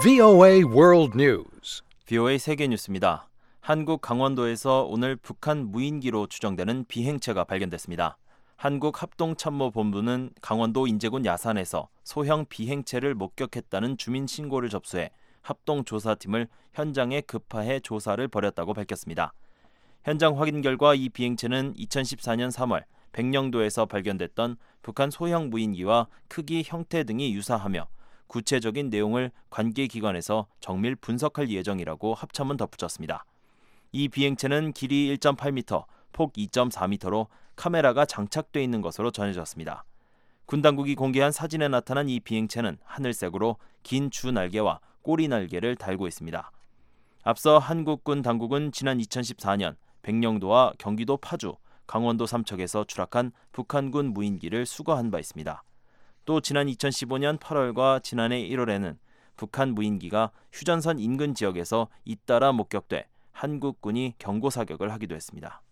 VOA World News. VOA 세계 뉴스입니다. 한국 강원도에서 오늘 북한 무인기로 추정되는 비행체가 발견됐습니다. 한국합동참모본부는 강원도 인제군 야산에서 소형 비행체를 목격했다는 주민 신고를 접수해 합동조사팀을 현장에 급파해 조사를 벌였다고 밝혔습니다. 현장 확인 결과 이 비행체는 2014년 3월 백령도에서 발견됐던 북한 소형 무인기와 크기, 형태 등이 유사하며 구체적인 내용을 관계기관에서 정밀 분석할 예정이라고 합참은 덧붙였습니다. 이 비행체는 길이 1.8m, 폭 2.4m로 카메라가 장착돼 있는 것으로 전해졌습니다. 군 당국이 공개한 사진에 나타난 이 비행체는 하늘색으로 긴 주 날개와 꼬리 날개를 달고 있습니다. 앞서 한국군 당국은 지난 2014년 백령도와 경기도 파주, 강원도 삼척에서 추락한 북한군 무인기를 수거한 바 있습니다. 또 지난 2015년 8월과 지난해 1월에는 북한 무인기가 휴전선 인근 지역에서 잇따라 목격돼 한국군이 경고 사격을 하기도 했습니다.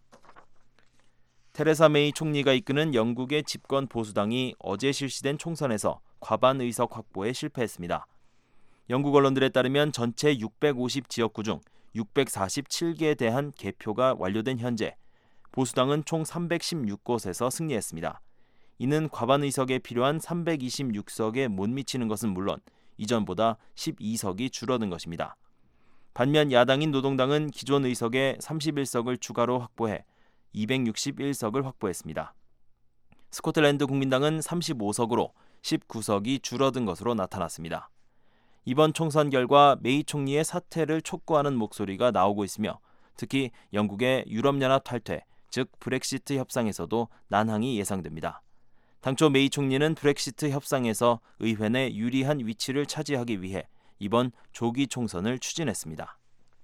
테레사 메이 총리가 이끄는 영국의 집권 보수당이 어제 실시된 총선에서 과반 의석 확보에 실패했습니다. 영국 언론들에 따르면 전체 650지역구 중 647개에 대한 개표가 완료된 현재 보수당은 총 316곳에서 승리했습니다. 이는 과반 의석에 필요한 326석에 못 미치는 것은 물론 이전보다 12석이 줄어든 것입니다. 반면 야당인 노동당은 기존 의석에 31석을 추가로 확보해 261석을 확보했습니다. 스코틀랜드 국민당은 35석으로 19석이 줄어든 것으로 나타났습니다. 이번 총선 결과 메이 총리의 사퇴를 촉구하는 목소리가 나오고 있으며 특히 영국의 유럽연합 탈퇴, 즉 브렉시트 협상에서도 난항이 예상됩니다. 당초 메이 총리는 브렉시트 협상에서 의회 내 유리한 위치를 차지하기 위해 이번 조기 총선을 추진했습니다.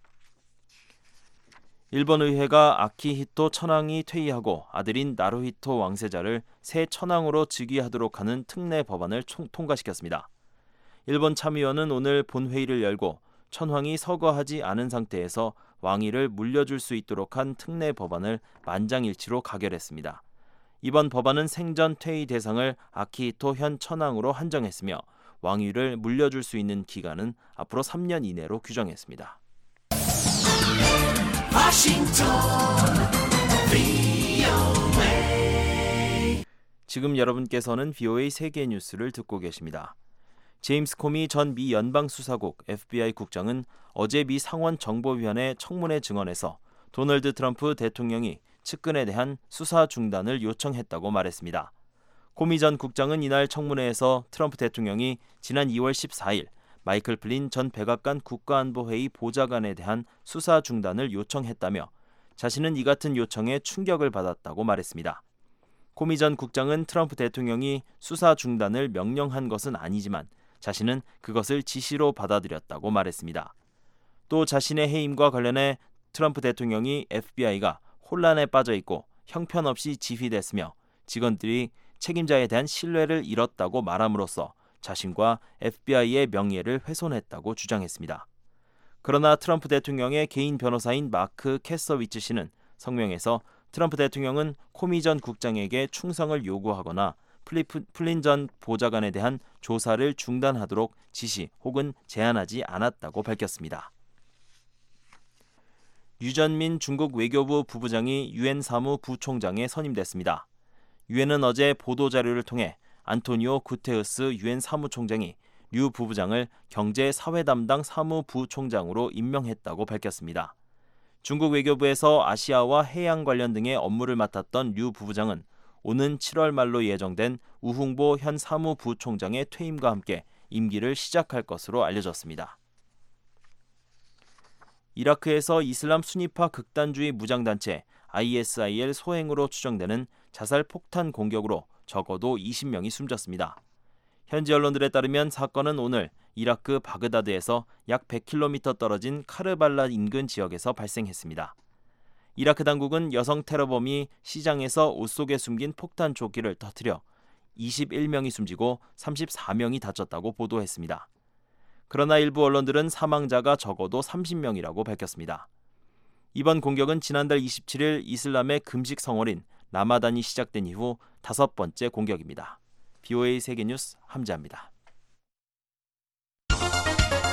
일본 의회가 아키히토 천황이 퇴위하고 아들인 나루히토 왕세자를 새 천황으로 즉위하도록 하는 특례 법안을 통과시켰습니다. 일본 참의원은 오늘 본회의를 열고 천황이 서거하지 않은 상태에서 왕위를 물려줄 수 있도록 한 특례 법안을 만장일치로 가결했습니다. 이번 법안은 생전 퇴위 대상을 아키히토 현 천황으로 한정했으며 왕위를 물려줄 수 있는 기간은 앞으로 3년 이내로 규정했습니다. 지금 여러분께서는 VOA 세계 뉴스를 듣고 계십니다. 제임스 코미 전 미 연방수사국 FBI 국장은 어제 미 상원정보위원회 청문회 증언에서 도널드 트럼프 대통령이 측근에 대한 수사 중단을 요청했다고 말했습니다. 코미 전 국장은 이날 청문회에서 트럼프 대통령이 지난 2월 14일 마이클 플린 전 백악관 국가안보회의 보좌관에 대한 수사 중단을 요청했다며 자신은 이 같은 요청에 충격을 받았다고 말했습니다. 코미 전 국장은 트럼프 대통령이 수사 중단을 명령한 것은 아니지만 자신은 그것을 지시로 받아들였다고 말했습니다. 또 자신의 해임과 관련해 트럼프 대통령이 FBI가 혼란에 빠져 있고 형편없이 지휘됐으며 직원들이 책임자에 대한 신뢰를 잃었다고 말함으로써 자신과 FBI의 명예를 훼손했다고 주장했습니다. 그러나 트럼프 대통령의 개인 변호사인 마크 캐서위츠 씨는 성명에서 트럼프 대통령은 코미 전 국장에게 충성을 요구하거나 플린 전 보좌관에 대한 조사를 중단하도록 지시 혹은 제안하지 않았다고 밝혔습니다. 유전민 중국 외교부 부부장이 유엔 사무 부총장에 선임됐습니다. 유엔은 어제 보도자료를 통해 안토니오 구테우스 유엔 사무총장이 류 부부장을 경제-사회 담당 사무부총장으로 임명했다고 밝혔습니다. 중국 외교부에서 아시아와 해양 관련 등의 업무를 맡았던 류 부부장은 오는 7월 말로 예정된 우흥보 현 사무부총장의 퇴임과 함께 임기를 시작할 것으로 알려졌습니다. 이라크에서 이슬람 순위파 극단주의 무장단체 ISIL 소행으로 추정되는 자살 폭탄 공격으로 적어도 20명이 숨졌습니다. 현지 언론들에 따르면 사건은 오늘 이라크 바그다드에서 약 100km 떨어진 카르발라 인근 지역에서 발생했습니다. 이라크 당국은 여성 테러범이 시장에서 옷 속에 숨긴 폭탄 조끼를 터뜨려 21명이 숨지고 34명이 다쳤다고 보도했습니다. 그러나 일부 언론들은 사망자가 적어도 30명이라고 밝혔습니다. 이번 공격은 지난달 27일 이슬람의 금식 성월인 라마단이 시작된 이후 5번째 공격입니다. VOA 세계뉴스 함재합니다.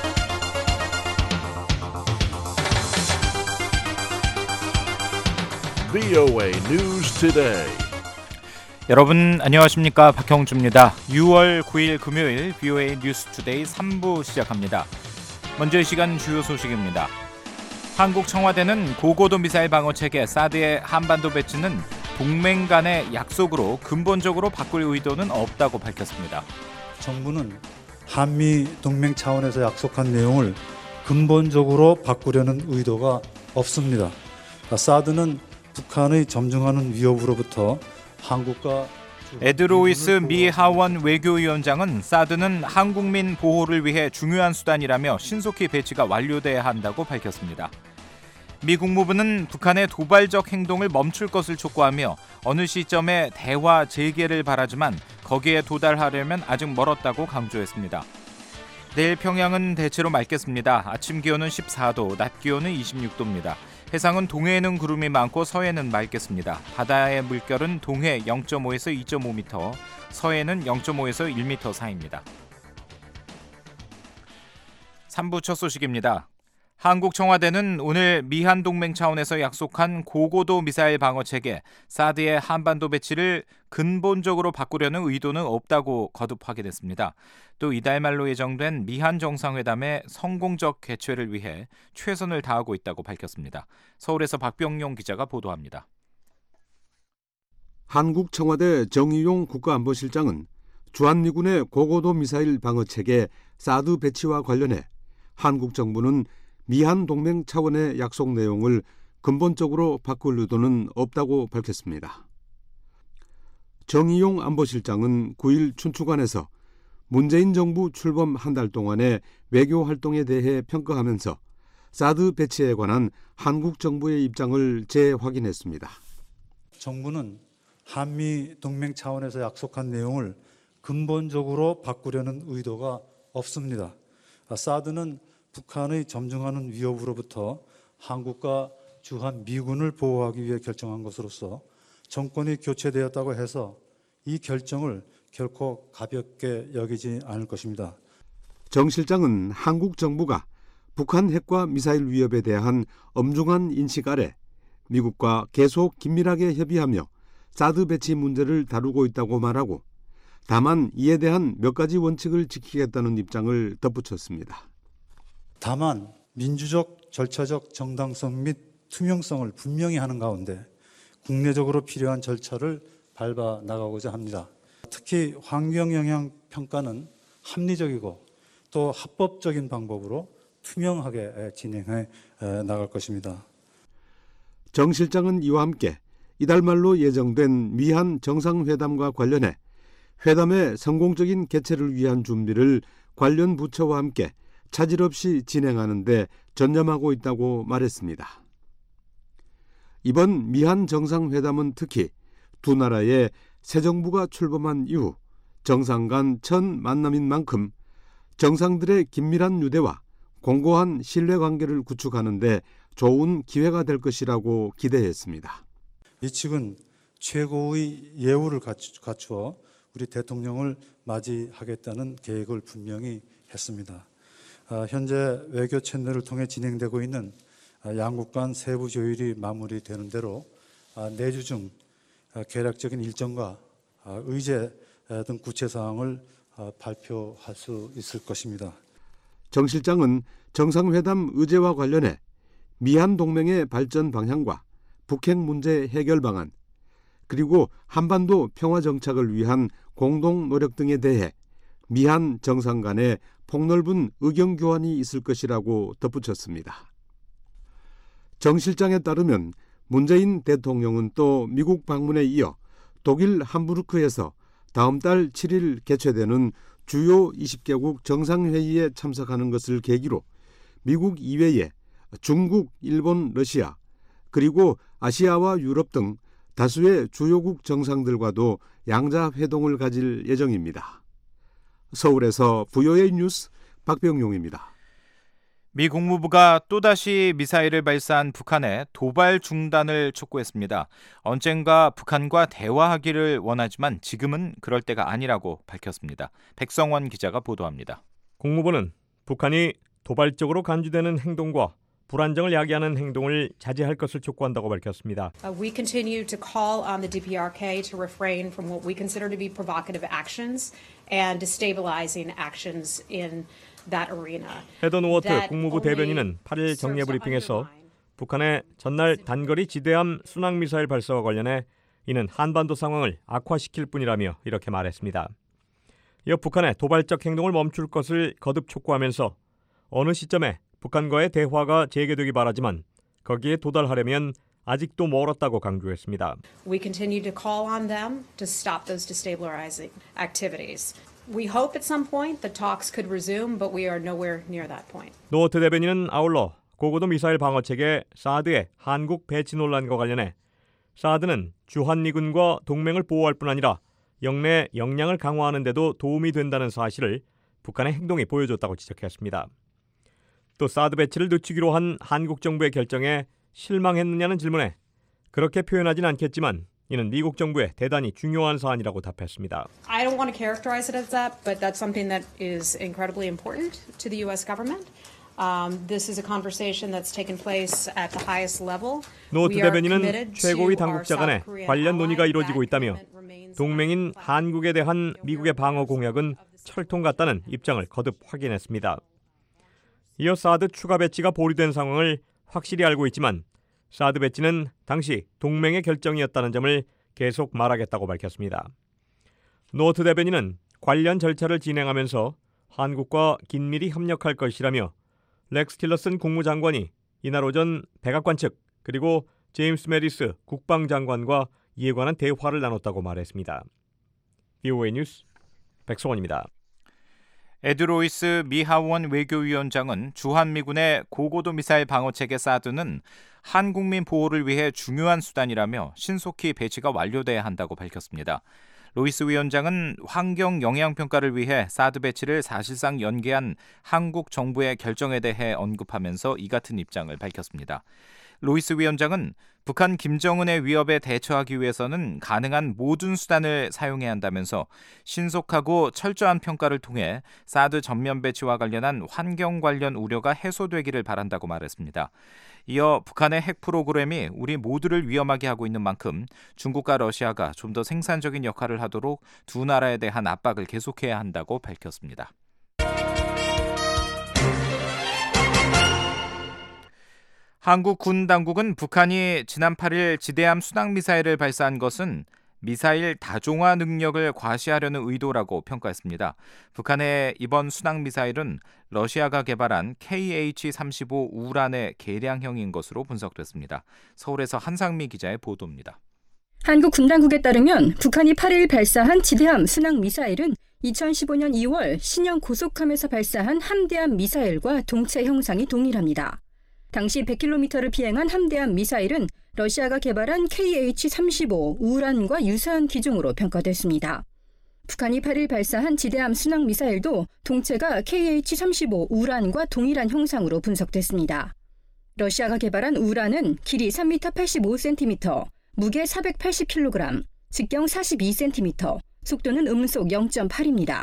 VOA News Today. 여러분 안녕하십니까, 박형주입니다. 6월 9일 금요일 VOA 뉴스 투데이 3부 시작합니다. 먼저 이 시간 주요 소식입니다. 한국 청와대는 고고도 미사일 방어 체계 사드의 한반도 배치는 동맹 간의 약속으로 근본적으로 바꿀 의도는 없다고 밝혔습니다. 정부는 한미 동맹 차원에서 약속한 내용을 근본적으로 바꾸려는 의도가 없습니다. 사드는 북한의 점증하는 위협으로부터 한국과 에드 로이스 미 하원 외교위원장은 사드는 한국민 보호를 위해 중요한 수단이라며 신속히 배치가 완료돼야 한다고 밝혔습니다. 미 국무부는 북한의 도발적 행동을 멈출 것을 촉구하며 어느 시점에 대화 재개를 바라지만 거기에 도달하려면 아직 멀었다고 강조했습니다. 내일 평양은 대체로 맑겠습니다. 아침 기온은 14도, 낮 기온은 26도입니다. 해상은 동해에는 구름이 많고 서해는 맑겠습니다. 바다의 물결은 동해 0.5에서 2.5m, 서해는 0.5에서 1m 사이입니다. 3부 첫 소식입니다. 한국 청와대는 오늘 미한 동맹 차원에서 약속한 고고도 미사일 방어 체계 사드의 한반도 배치를 근본적으로 바꾸려는 의도는 없다고 거듭 확인했습니다. 또 이달 말로 예정된 미한 정상회담의 성공적 개최를 위해 최선을 다하고 있다고 밝혔습니다. 서울에서 박병용 기자가 보도합니다. 한국 청와대 정의용 국가안보실장은 주한미군의 고고도 미사일 방어 체계 사드 배치와 관련해 한국 정부는 미한 동맹 차원의 약속 내용을 근본적으로 바꿀 의도는 없다고 밝혔습니다. 정의용 안보실장은 9일 춘추관에서 문재인 정부 출범 한 달 동안의 외교 활동에 대해 평가하면서 사드 배치에 관한 한국 정부의 입장을 재확인했습니다. 정부는 한미 동맹 차원에서 약속한 내용을 근본적으로 바꾸려는 의도가 없습니다. 사드는 북한의 점증하는 위협으로부터 한국과 주한 미군을 보호하기 위해 결정한 것으로서 정권이 교체되었다고 해서 이 결정을 결코 가볍게 여기지 않을 것입니다. 정 실장은 한국 정부가 북한 핵과 미사일 위협에 대한 엄중한 인식 아래 미국과 계속 긴밀하게 협의하며 사드 배치 문제를 다루고 있다고 말하고 다만 이에 대한 몇 가지 원칙을 지키겠다는 입장을 덧붙였습니다. 다만 민주적, 절차적 정당성 및 투명성을 분명히 하는 가운데 국내적으로 필요한 절차를 밟아 나가고자 합니다. 특히 환경영향 평가는 합리적이고 또 합법적인 방법으로 투명하게 진행해 나갈 것입니다. 정 실장은 이와 함께 이달 말로 예정된 미한 정상회담과 관련해 회담의 성공적인 개최를 위한 준비를 관련 부처와 함께 차질 없이 진행하는 데 전념하고 있다고 말했습니다. 이번 미한 정상회담은 특히 두 나라의 새 정부가 출범한 이후 정상 간 첫 만남인 만큼 정상들의 긴밀한 유대와 공고한 신뢰관계를 구축하는 데 좋은 기회가 될 것이라고 기대했습니다. 이 측은 최고의 예우를 갖추어 우리 대통령을 맞이하겠다는 계획을 분명히 했습니다. 현재 외교 채널을 통해 진행되고 있는 양국 간 세부 조율이 마무리되는 대로 내주 중 계략적인 일정과 의제 등 구체 사항을 발표할 수 있을 것입니다. 정 실장은 정상회담 의제와 관련해 미한 동맹의 발전 방향과 북핵 문제 해결 방안, 그리고 한반도 평화 정착을 위한 공동 노력 등에 대해 미한 정상 간의 폭넓은 의견 교환이 있을 것이라고 덧붙였습니다. 정 실장에 따르면 문재인 대통령은 또 미국 방문에 이어 독일 함부르크에서 다음 달 7일 개최되는 주요 20개국 정상회의에 참석하는 것을 계기로 미국 이외에 중국, 일본, 러시아, 그리고 아시아와 유럽 등 다수의 주요국 정상들과도 양자 회동을 가질 예정입니다. 서울에서 VOA 뉴스 박병용입니다. 미 국무부가 또다시 미사일을 발사한 북한의 도발 중단을 촉구했습니다. 언젠가 북한과 대화하기를 원하지만 지금은 그럴 때가 아니라고 밝혔습니다. 백성원 기자가 보도합니다. 국무부는 북한이 도발적으로 간주되는 행동과 불안정을 야기하는 행동을 자제할 것을 촉구한다고 밝혔습니다. We continue to call on the DPRK to refrain from what we consider to be provocative actions and destabilizing actions in that arena. 헤더 노워트 국무부 대변인은 8일 정례 브리핑에서 북한의 전날 단거리 지대함 순항미사일 발사와 관련해 이는 한반도 상황을 악화시킬 뿐이라며 이렇게 말했습니다. 이어 북한의 도발적 행동을 멈출 것을 거듭 촉구하면서 어느 시점에 북한과의 대화가 재개되기 바라지만 거기에 도달하려면 아직도 멀었다고 강조했습니다. We continue to call on them to stop those destabilizing activities. We hope at some point the talks could resume, but we are nowhere near that point. 노워트 대변인은 아울러 고고도 미사일 방어체계 사드의 한국 배치 논란과 관련해 사드는 주한미군과 동맹을 보호할 뿐 아니라 영내 역량을 강화하는 데도 도움이 된다는 사실을 북한의 행동이 보여줬다고 지적했습니다. 또 사드 배치를 늦추기로 한 한국 정부의 결정에 실망했느냐는 질문에 그렇게 표현하진 않겠지만 이는 미국 정부의 대단히 중요한 사안이라고 답했습니다. I don't want to characterize it as that, but that's something that is incredibly important to the U.S. government. This is a conversation that's taken place at the highest level. 노트 대변인은 최고위 당국자 간에 관련 논의가 이루어지고 있다며 동맹인 한국에 대한 미국의 방어 공약은 철통 같다는 입장을 거듭 확인했습니다. 이어 사드 추가 배치가 보류된 상황을 확실히 알고 있지만 사드 배치는 당시 동맹의 결정이었다는 점을 계속 말하겠다고 밝혔습니다. 노트 대변인은 관련 절차를 진행하면서 한국과 긴밀히 협력할 것이라며 렉스 틸러슨 국무장관이 이날 오전 백악관 측 그리고 제임스 메리스 국방장관과 이에 관한 대화를 나눴다고 말했습니다. VOA 뉴스 백성원입니다. 에드 로이스 미 하원 외교위원장은 주한미군의 고고도 미사일 방어체계 사드는 한국민 보호를 위해 중요한 수단이라며 신속히 배치가 완료돼야 한다고 밝혔습니다. 로이스 위원장은 환경 영향평가를 위해 사드 배치를 사실상 연기한 한국 정부의 결정에 대해 언급하면서 이 같은 입장을 밝혔습니다. 로이스 위원장은 북한 김정은의 위협에 대처하기 위해서는 가능한 모든 수단을 사용해야 한다면서 신속하고 철저한 평가를 통해 사드 전면 배치와 관련한 환경 관련 우려가 해소되기를 바란다고 말했습니다. 이어 북한의 핵 프로그램이 우리 모두를 위험하게 하고 있는 만큼 중국과 러시아가 좀 더 생산적인 역할을 하도록 두 나라에 대한 압박을 계속해야 한다고 밝혔습니다. 한국 군 당국은 북한이 지난 8일 지대함 순항미사일을 발사한 것은 미사일 다종화 능력을 과시하려는 의도라고 평가했습니다. 북한의 이번 순항미사일은 러시아가 개발한 KH-35 우란의 개량형인 것으로 분석됐습니다. 서울에서 한상미 기자의 보도입니다. 한국 군 당국에 따르면 북한이 8일 발사한 지대함 순항미사일은 2015년 2월 신형 고속함에서 발사한 함대함 미사일과 동체 형상이 동일합니다. 당시 100km를 비행한 함대함 미사일은 러시아가 개발한 KH-35 우란과 유사한 기종으로 평가됐습니다. 북한이 8일 발사한 지대함 순항 미사일도 동체가 KH-35 우란과 동일한 형상으로 분석됐습니다. 러시아가 개발한 우란은 길이 3m 85cm, 무게 480kg, 직경 42cm, 속도는 음속 0.8입니다.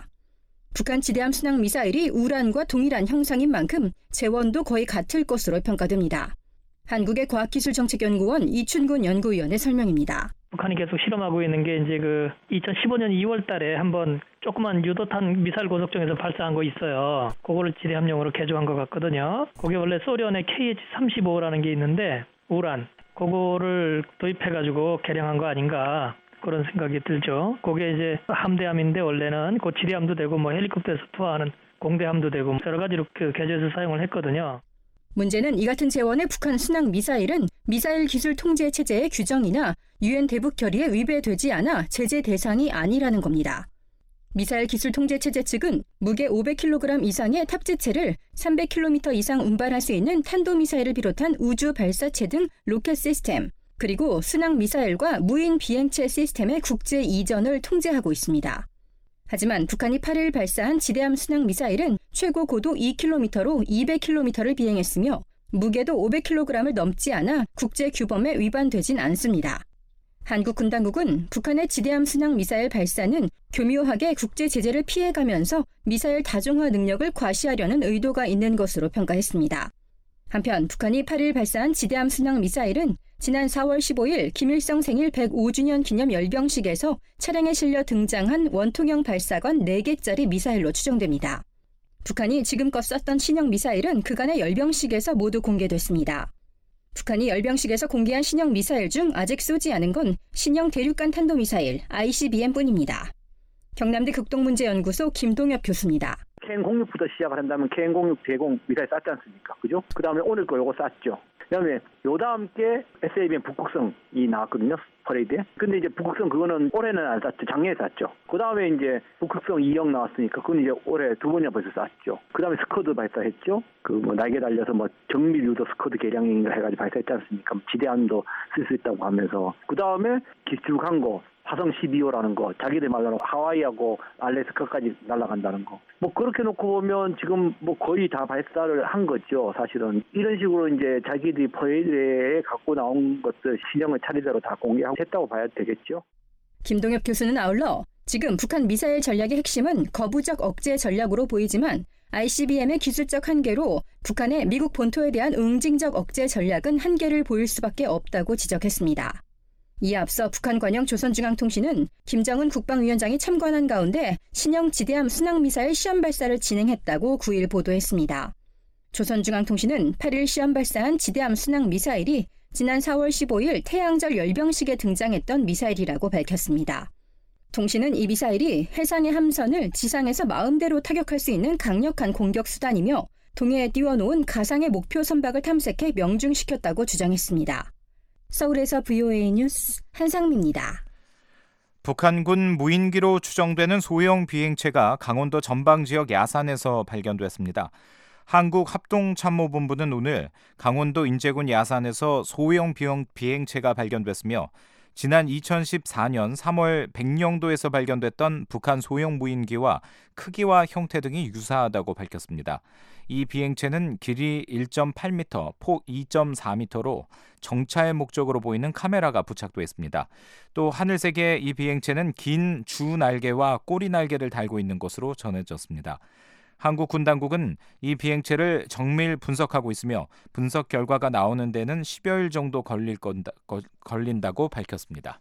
북한 지대함 순항 미사일이 우란과 동일한 형상인 만큼 재원도 거의 같을 것으로 평가됩니다. 한국의 과학기술정책연구원 이춘곤 연구위원의 설명입니다. 북한이 계속 실험하고 있는 게 이제 2015년 2월 달에 한번 조그만 유도탄 미사일 고속정에서 발사한 거 있어요. 그거를 지대함용으로 개조한 것 같거든요. 그게 원래 소련의 KH-35라는 게 있는데 우란, 그거를 도입해가지고 개량한 거 아닌가. 그런 생각이 들죠. 그게 이제 함대함인데 원래는 그 지대함도 되고 헬리콥터에서 투하하는 공대함도 되고 여러 가지로 개조해서 사용을 했거든요. 문제는 이 같은 재원의 북한 순항 미사일은 미사일 기술 통제 체제의 규정이나 유엔 대북 결의에 위배되지 않아 제재 대상이 아니라는 겁니다. 미사일 기술 통제 체제 측은 무게 500kg 이상의 탑재체를 300km 이상 운반할 수 있는 탄도미사일을 비롯한 우주 발사체 등 로켓 시스템, 그리고 순항 미사일과 무인 비행체 시스템의 국제 이전을 통제하고 있습니다. 하지만 북한이 8일 발사한 지대함 순항 미사일은 최고 고도 2km로 200km를 비행했으며 무게도 500kg을 넘지 않아 국제 규범에 위반되진 않습니다. 한국 군 당국은 북한의 지대함 순항 미사일 발사는 교묘하게 국제 제재를 피해가면서 미사일 다종화 능력을 과시하려는 의도가 있는 것으로 평가했습니다. 한편 북한이 8일 발사한 지대함 순항 미사일은 지난 4월 15일 김일성 생일 105주년 기념 열병식에서 차량에 실려 등장한 원통형 발사관 4개짜리 미사일로 추정됩니다. 북한이 지금껏 썼던 신형 미사일은 그간의 열병식에서 모두 공개됐습니다. 북한이 열병식에서 공개한 신형 미사일 중 아직 쏘지 않은 건 신형 대륙간 탄도미사일 ICBM뿐입니다. 경남대 극동문제연구소 김동엽 교수입니다. KN-06부터 시작을 한다면 KN-06 대공 미사일 쐈지 않습니까? 그죠? 그 다음에 오늘 거 요거 쐈죠. 그 다음에 요다 함께 SABM 북극성이 나왔거든요. 퍼레이드에. 근데 이제 북극성 그거는 올해는 안 쐈죠. 작년에 쐈죠. 그 다음에 이제 북극성 2형 나왔으니까 그건 이제 올해 2번이나 벌써 쐈죠. 그 다음에 스커드 발사했죠. 그 뭐 날개 달려서 뭐 정밀 유도 스커드 개량인가 해가지고 발사했지 않습니까? 지대함도 쓸 수 있다고 하면서. 그 다음에 기술한 거. 화성 12호라는 거, 자기들 말로 하와이하고 알래스카까지 날아간다는 거. 뭐 그렇게 놓고 보면 지금 뭐 거의 다 발사를 한 거죠, 사실은. 이런 식으로 이제 자기들이 퍼레이드에 갖고 나온 것들 신형을 차례대로 다 공개했다고 봐야 되겠죠. 김동엽 교수는 아울러 지금 북한 미사일 전략의 핵심은 거부적 억제 전략으로 보이지만 ICBM의 기술적 한계로 북한의 미국 본토에 대한 응징적 억제 전략은 한계를 보일 수밖에 없다고 지적했습니다. 이에 앞서 북한 관영 조선중앙통신은 김정은 국방위원장이 참관한 가운데 신형 지대함 순항미사일 시험 발사를 진행했다고 9일 보도했습니다. 조선중앙통신은 8일 시험 발사한 지대함 순항미사일이 지난 4월 15일 태양절 열병식에 등장했던 미사일이라고 밝혔습니다. 통신은 이 미사일이 해상의 함선을 지상에서 마음대로 타격할 수 있는 강력한 공격 수단이며 동해에 띄워놓은 가상의 목표 선박을 탐색해 명중시켰다고 주장했습니다. 서울에서 VOA 뉴스 한상미입니다. 북한군 무인기로 추정되는 소형 비행체가 강원도 전방 지역 야산에서 발견됐습니다. 한국합동참모본부는 오늘 강원도 인제군 야산에서 소형 비행체가 발견됐으며 지난 2014년 3월 백령도에서 발견됐던 북한 소형 무인기와 크기와 형태 등이 유사하다고 밝혔습니다. 이 비행체는 길이 1.8m, 폭 2.4m로 정찰 목적으로 보이는 카메라가 부착돼 있습니다. 또 하늘색의 이 비행체는 긴 주 날개와 꼬리 날개를 달고 있는 것으로 전해졌습니다. 한국 군 당국은 이 비행체를 정밀 분석하고 있으며 분석 결과가 나오는 데는 10여일 정도 걸린다고 밝혔습니다.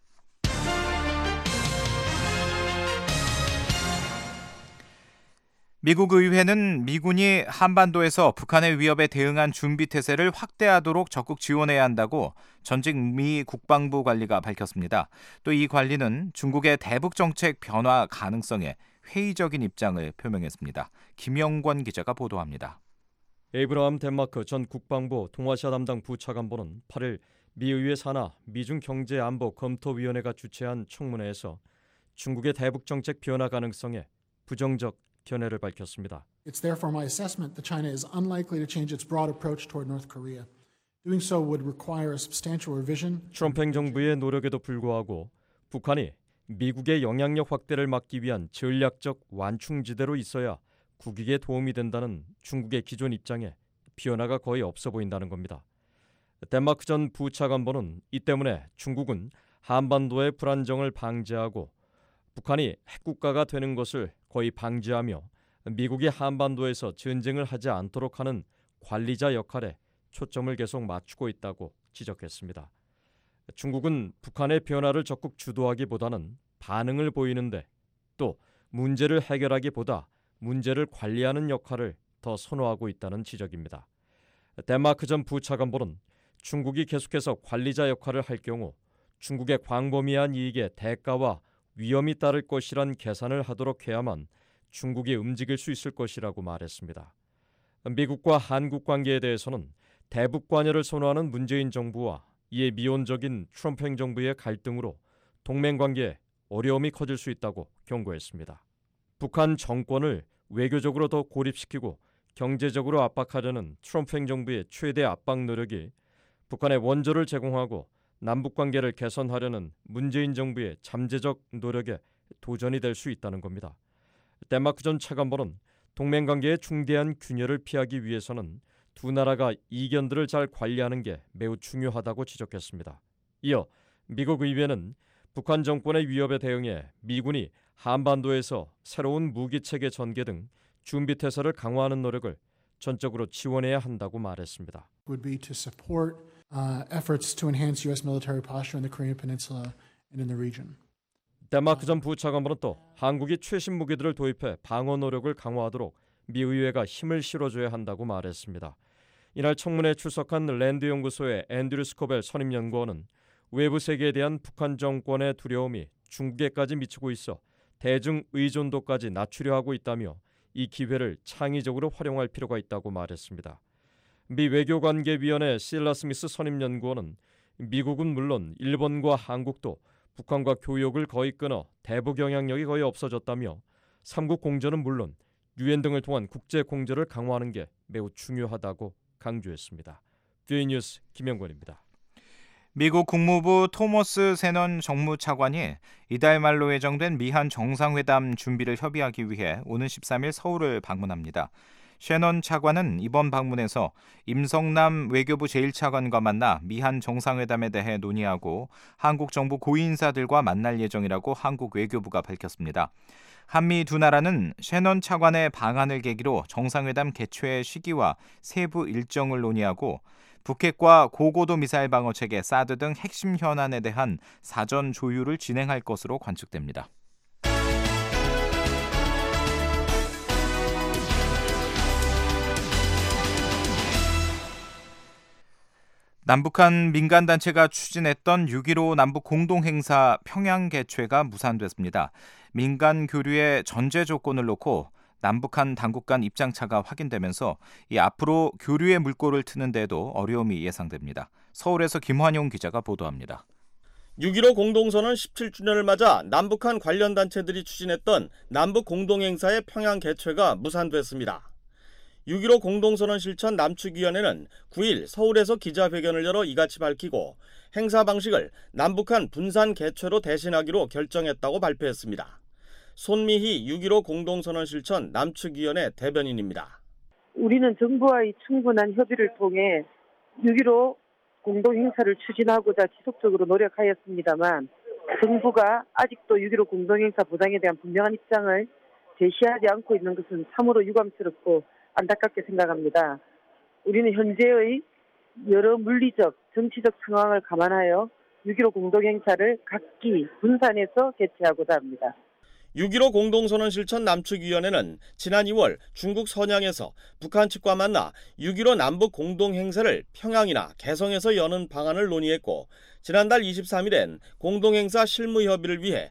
미국 의회는 미군이 한반도에서 북한의 위협에 대응한 준비태세를 확대하도록 적극 지원해야 한다고 전직 미 국방부 관리가 밝혔습니다. 또 이 관리는 중국의 대북 정책 변화 가능성에 회의적인 입장을 표명했습니다. 김영권 기자가 보도합니다. 에이브라함 덴마크 전 국방부 동아시아 담당 부차관보는 8일 미 의회 산하 미중 경제안보검토위원회가 주최한 청문회에서 중국의 대북 정책 변화 가능성에 부정적 견해를 밝혔습니다. It's therefore my assessment that China is unlikely to change its broad approach toward North Korea. Doing so would require a substantial revision. 트럼프 행정부의 노력에도 불구하고 북한이 미국의 영향력 확대를 막기 위한 전략적 완충지대로 있어야 국익에 도움이 된다는 중국의 기존 입장에 변화가 거의 없어 보인다는 겁니다. 덴마크 전 부차관보는 이 때문에 중국은 한반도의 불안정을 방지하고 북한이 핵국가가 되는 것을 거의 방지하며 미국이 한반도에서 전쟁을 하지 않도록 하는 관리자 역할에 초점을 계속 맞추고 있다고 지적했습니다. 중국은 북한의 변화를 적극 주도하기보다는 반응을 보이는데 또 문제를 해결하기보다 문제를 관리하는 역할을 더 선호하고 있다는 지적입니다. 덴마크 전 부차관보는 중국이 계속해서 관리자 역할을 할 경우 중국의 광범위한 이익에 대가와 위험이 따를 것이란 계산을 하도록 해야만 중국이 움직일 수 있을 것이라고 말했습니다. 미국과 한국 관계에 대해서는 대북 관여를 선호하는 문재인 정부와 이에 미온적인 트럼프 행정부의 갈등으로 동맹 관계에 어려움이 커질 수 있다고 경고했습니다. 북한 정권을 외교적으로 더 고립시키고 경제적으로 압박하려는 트럼프 행정부의 최대 압박 노력이 북한에 원조를 제공하고 남북관계를 개선하려는 문재인 정부의 잠재적 노력에 도전이 될 수 있다는 겁니다. 덴마크 전 차관보는 동맹관계의 중대한 균열을 피하기 위해서는 두 나라가 이견들을 잘 관리하는 게 매우 중요하다고 지적했습니다. 이어 미국 의회는 북한 정권의 위협에 대응해 미군이 한반도에서 새로운 무기체계 전개 등 준비태세를 강화하는 노력을 전적으로 지원해야 한다고 말했습니다. would be to support efforts to enhance U.S. military posture in the Korean Peninsula and in the region. 덴마크 전 부차관보는 또 한국이 최신 무기들을 도입해 방어 노력을 강화하도록 미 의회가 힘을 실어줘야 한다고 말했습니다. 이날 청문회에 출석한 랜드 연구소의 앤드류 스코벨 선임연구원은 외부 세계에 대한 북한 정권의 두려움이 중국에까지 미치고 있어 대중 의존도까지 낮추려 하고 있다며 이 기회를 창의적으로 활용할 필요가 있다고 말했습니다. 미 외교관계위원회 실라 스미스 선임연구원은 미국은 물론 일본과 한국도 북한과 교역을 거의 끊어 대북 영향력이 거의 없어졌다며 삼국 공조는 물론 유엔 등을 통한 국제 공조를 강화하는 게 매우 중요하다고 강조했습니다. VOA 뉴스 김영권입니다. 미국 국무부 토머스 세넌 정무차관이 이달 말로 예정된 미한 정상회담 준비를 협의하기 위해 오는 13일 서울을 방문합니다. 셰넌 차관은 이번 방문에서 임성남 외교부 제1차관과 만나 미한 정상회담에 대해 논의하고 한국 정부 고위인사들과 만날 예정이라고 한국 외교부가 밝혔습니다. 한미 두 나라는 셰넌 차관의 방한을 계기로 정상회담 개최 시기와 세부 일정을 논의하고 북핵과 고고도 미사일 방어 체계 사드 등 핵심 현안에 대한 사전 조율을 진행할 것으로 관측됩니다. 남북한 민간단체가 추진했던 6.15 남북 공동행사 평양 개최가 무산됐습니다. 민간 교류의 전제 조건을 놓고 남북한 당국 간 입장차가 확인되면서 이 앞으로 교류의 물꼬를 트는 데도 어려움이 예상됩니다. 서울에서 김환용 기자가 보도합니다. 6.15 공동선언 17주년을 맞아 남북한 관련 단체들이 추진했던 남북 공동행사의 평양 개최가 무산됐습니다. 6.15 공동선언 실천 남측위원회는 9일 서울에서 기자회견을 열어 이같이 밝히고 행사 방식을 남북한 분산 개최로 대신하기로 결정했다고 발표했습니다. 손미희 6.15 공동선언 실천 남측위원회 대변인입니다. 우리는 정부와의 충분한 협의를 통해 6.15 공동행사를 추진하고자 지속적으로 노력하였습니다만 정부가 아직도 6.15 공동행사 보장에 대한 분명한 입장을 제시하지 않고 있는 것은 참으로 유감스럽고 안타깝게 생각합니다. 우리는 현재의 여러 물리적, 정치적 상황을 감안하여 6.15 공동행사를 각기 분산해서 개최하고자 합니다. 6.15 공동선언 실천 남측위원회는 지난 2월 중국 선양에서 북한 측과 만나 6.15 남북 공동행사를 평양이나 개성에서 여는 방안을 논의했고 지난달 23일엔 공동행사 실무협의를 위해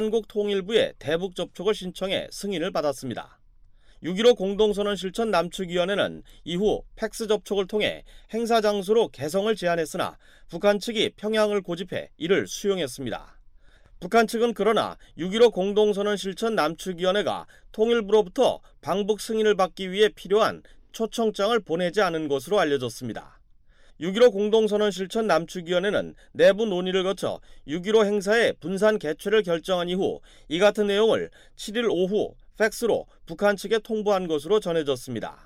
한국통일부에 대북 접촉을 신청해 승인을 받았습니다. 6.15 공동선언 실천 남측위원회는 이후 팩스 접촉을 통해 행사 장소로 개성을 제안했으나 북한 측이 평양을 고집해 이를 수용했습니다. 북한 측은 그러나 6.15 공동선언 실천 남측위원회가 통일부로부터 방북 승인을 받기 위해 필요한 초청장을 보내지 않은 것으로 알려졌습니다. 6.15 공동선언 실천 남측위원회는 내부 논의를 거쳐 6.15 행사의 분산 개최를 결정한 이후 이 같은 내용을 7일 오후 팩스로 북한 측에 통보한 것으로 전해졌습니다.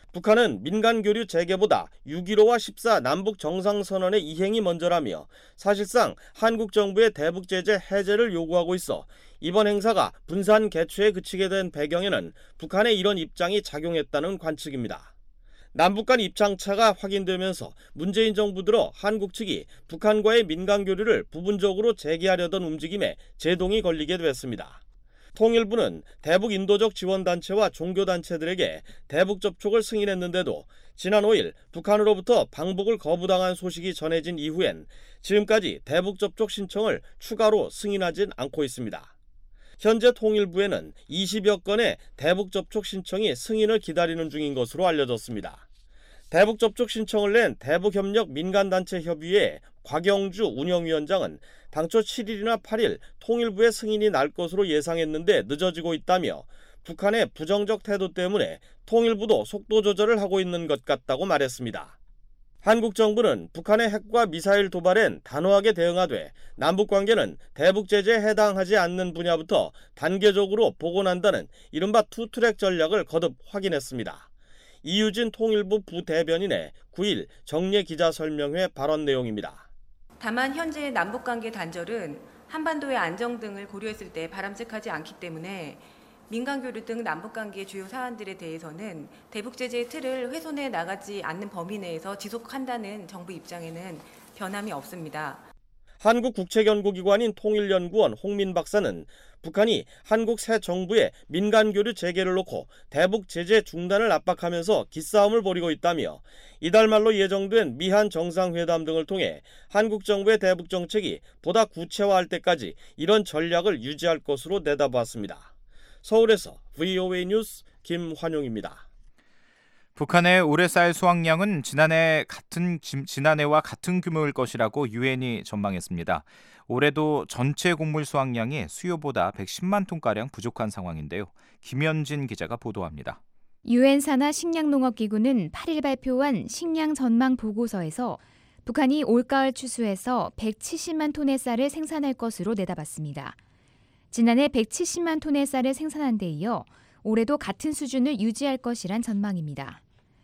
북한은 민간교류 재개보다 6.15와 14 남북 정상선언의 이행이 먼저라며 사실상 한국 정부의 대북 제재 해제를 요구하고 있어 이번 행사가 분산 개최에 그치게 된 배경에는 북한의 이런 입장이 작용했다는 관측입니다. 남북 간 입장차가 확인되면서 문재인 정부 들어 한국 측이 북한과의 민간교류를 부분적으로 재개하려던 움직임에 제동이 걸리게 됐습니다. 통일부는 대북 인도적 지원단체와 종교단체들에게 대북 접촉을 승인했는데도 지난 5일 북한으로부터 방북을 거부당한 소식이 전해진 이후엔 지금까지 대북 접촉 신청을 추가로 승인하진 않고 있습니다. 현재 통일부에는 20여 건의 대북 접촉 신청이 승인을 기다리는 중인 것으로 알려졌습니다. 대북 접촉 신청을 낸 대북협력 민간단체 협의회 곽영주 운영위원장은 당초 7일이나 8일 통일부의 승인이 날 것으로 예상했는데 늦어지고 있다며 북한의 부정적 태도 때문에 통일부도 속도 조절을 하고 있는 것 같다고 말했습니다. 한국 정부는 북한의 핵과 미사일 도발엔 단호하게 대응하되 남북관계는 대북 제재에 해당하지 않는 분야부터 단계적으로 복원한다는 이른바 투트랙 전략을 거듭 확인했습니다. 이유진 통일부 부대변인의 9일 정례 기자설명회 발언 내용입니다. 다만 현재 남북관계 단절은 한반도의 안정 등을 고려했을 때 바람직하지 않기 때문에 민간 교류 등 남북 관계의 주요 사안들에 대해서는 대북 제재의 틀을 훼손해 나가지 않는 범위 내에서 지속한다는 정부 입장에는 변함이 없습니다. 한국국책연구기관인 통일연구원 홍민 박사는 북한이 한국 새 정부의 민간 교류 재개를 놓고 대북 제재 중단을 압박하면서 기싸움을 벌이고 있다며 이달 말로 예정된 미한 정상회담 등을 통해 한국 정부의 대북 정책이 보다 구체화할 때까지 이런 전략을 유지할 것으로 내다봤습니다. 서울에서 VOA 뉴스 김환용입니다. 북한의 올해 쌀 수확량은 지난해와 같은 규모일 것이라고 유엔이 전망했습니다. 올해도 전체 곡물 수확량이 수요보다 110만 톤가량 부족한 상황인데요. 김현진 기자가 보도합니다. 유엔 산하 식량농업기구는 8일 발표한 식량 전망 보고서에서 북한이 올가을 추수해서 170만 톤의 쌀을 생산할 것으로 내다봤습니다. 지난해 170만 톤의 쌀을 생산한 데 이어 올해도 같은 수준을 유지할 것이란 전망입니다.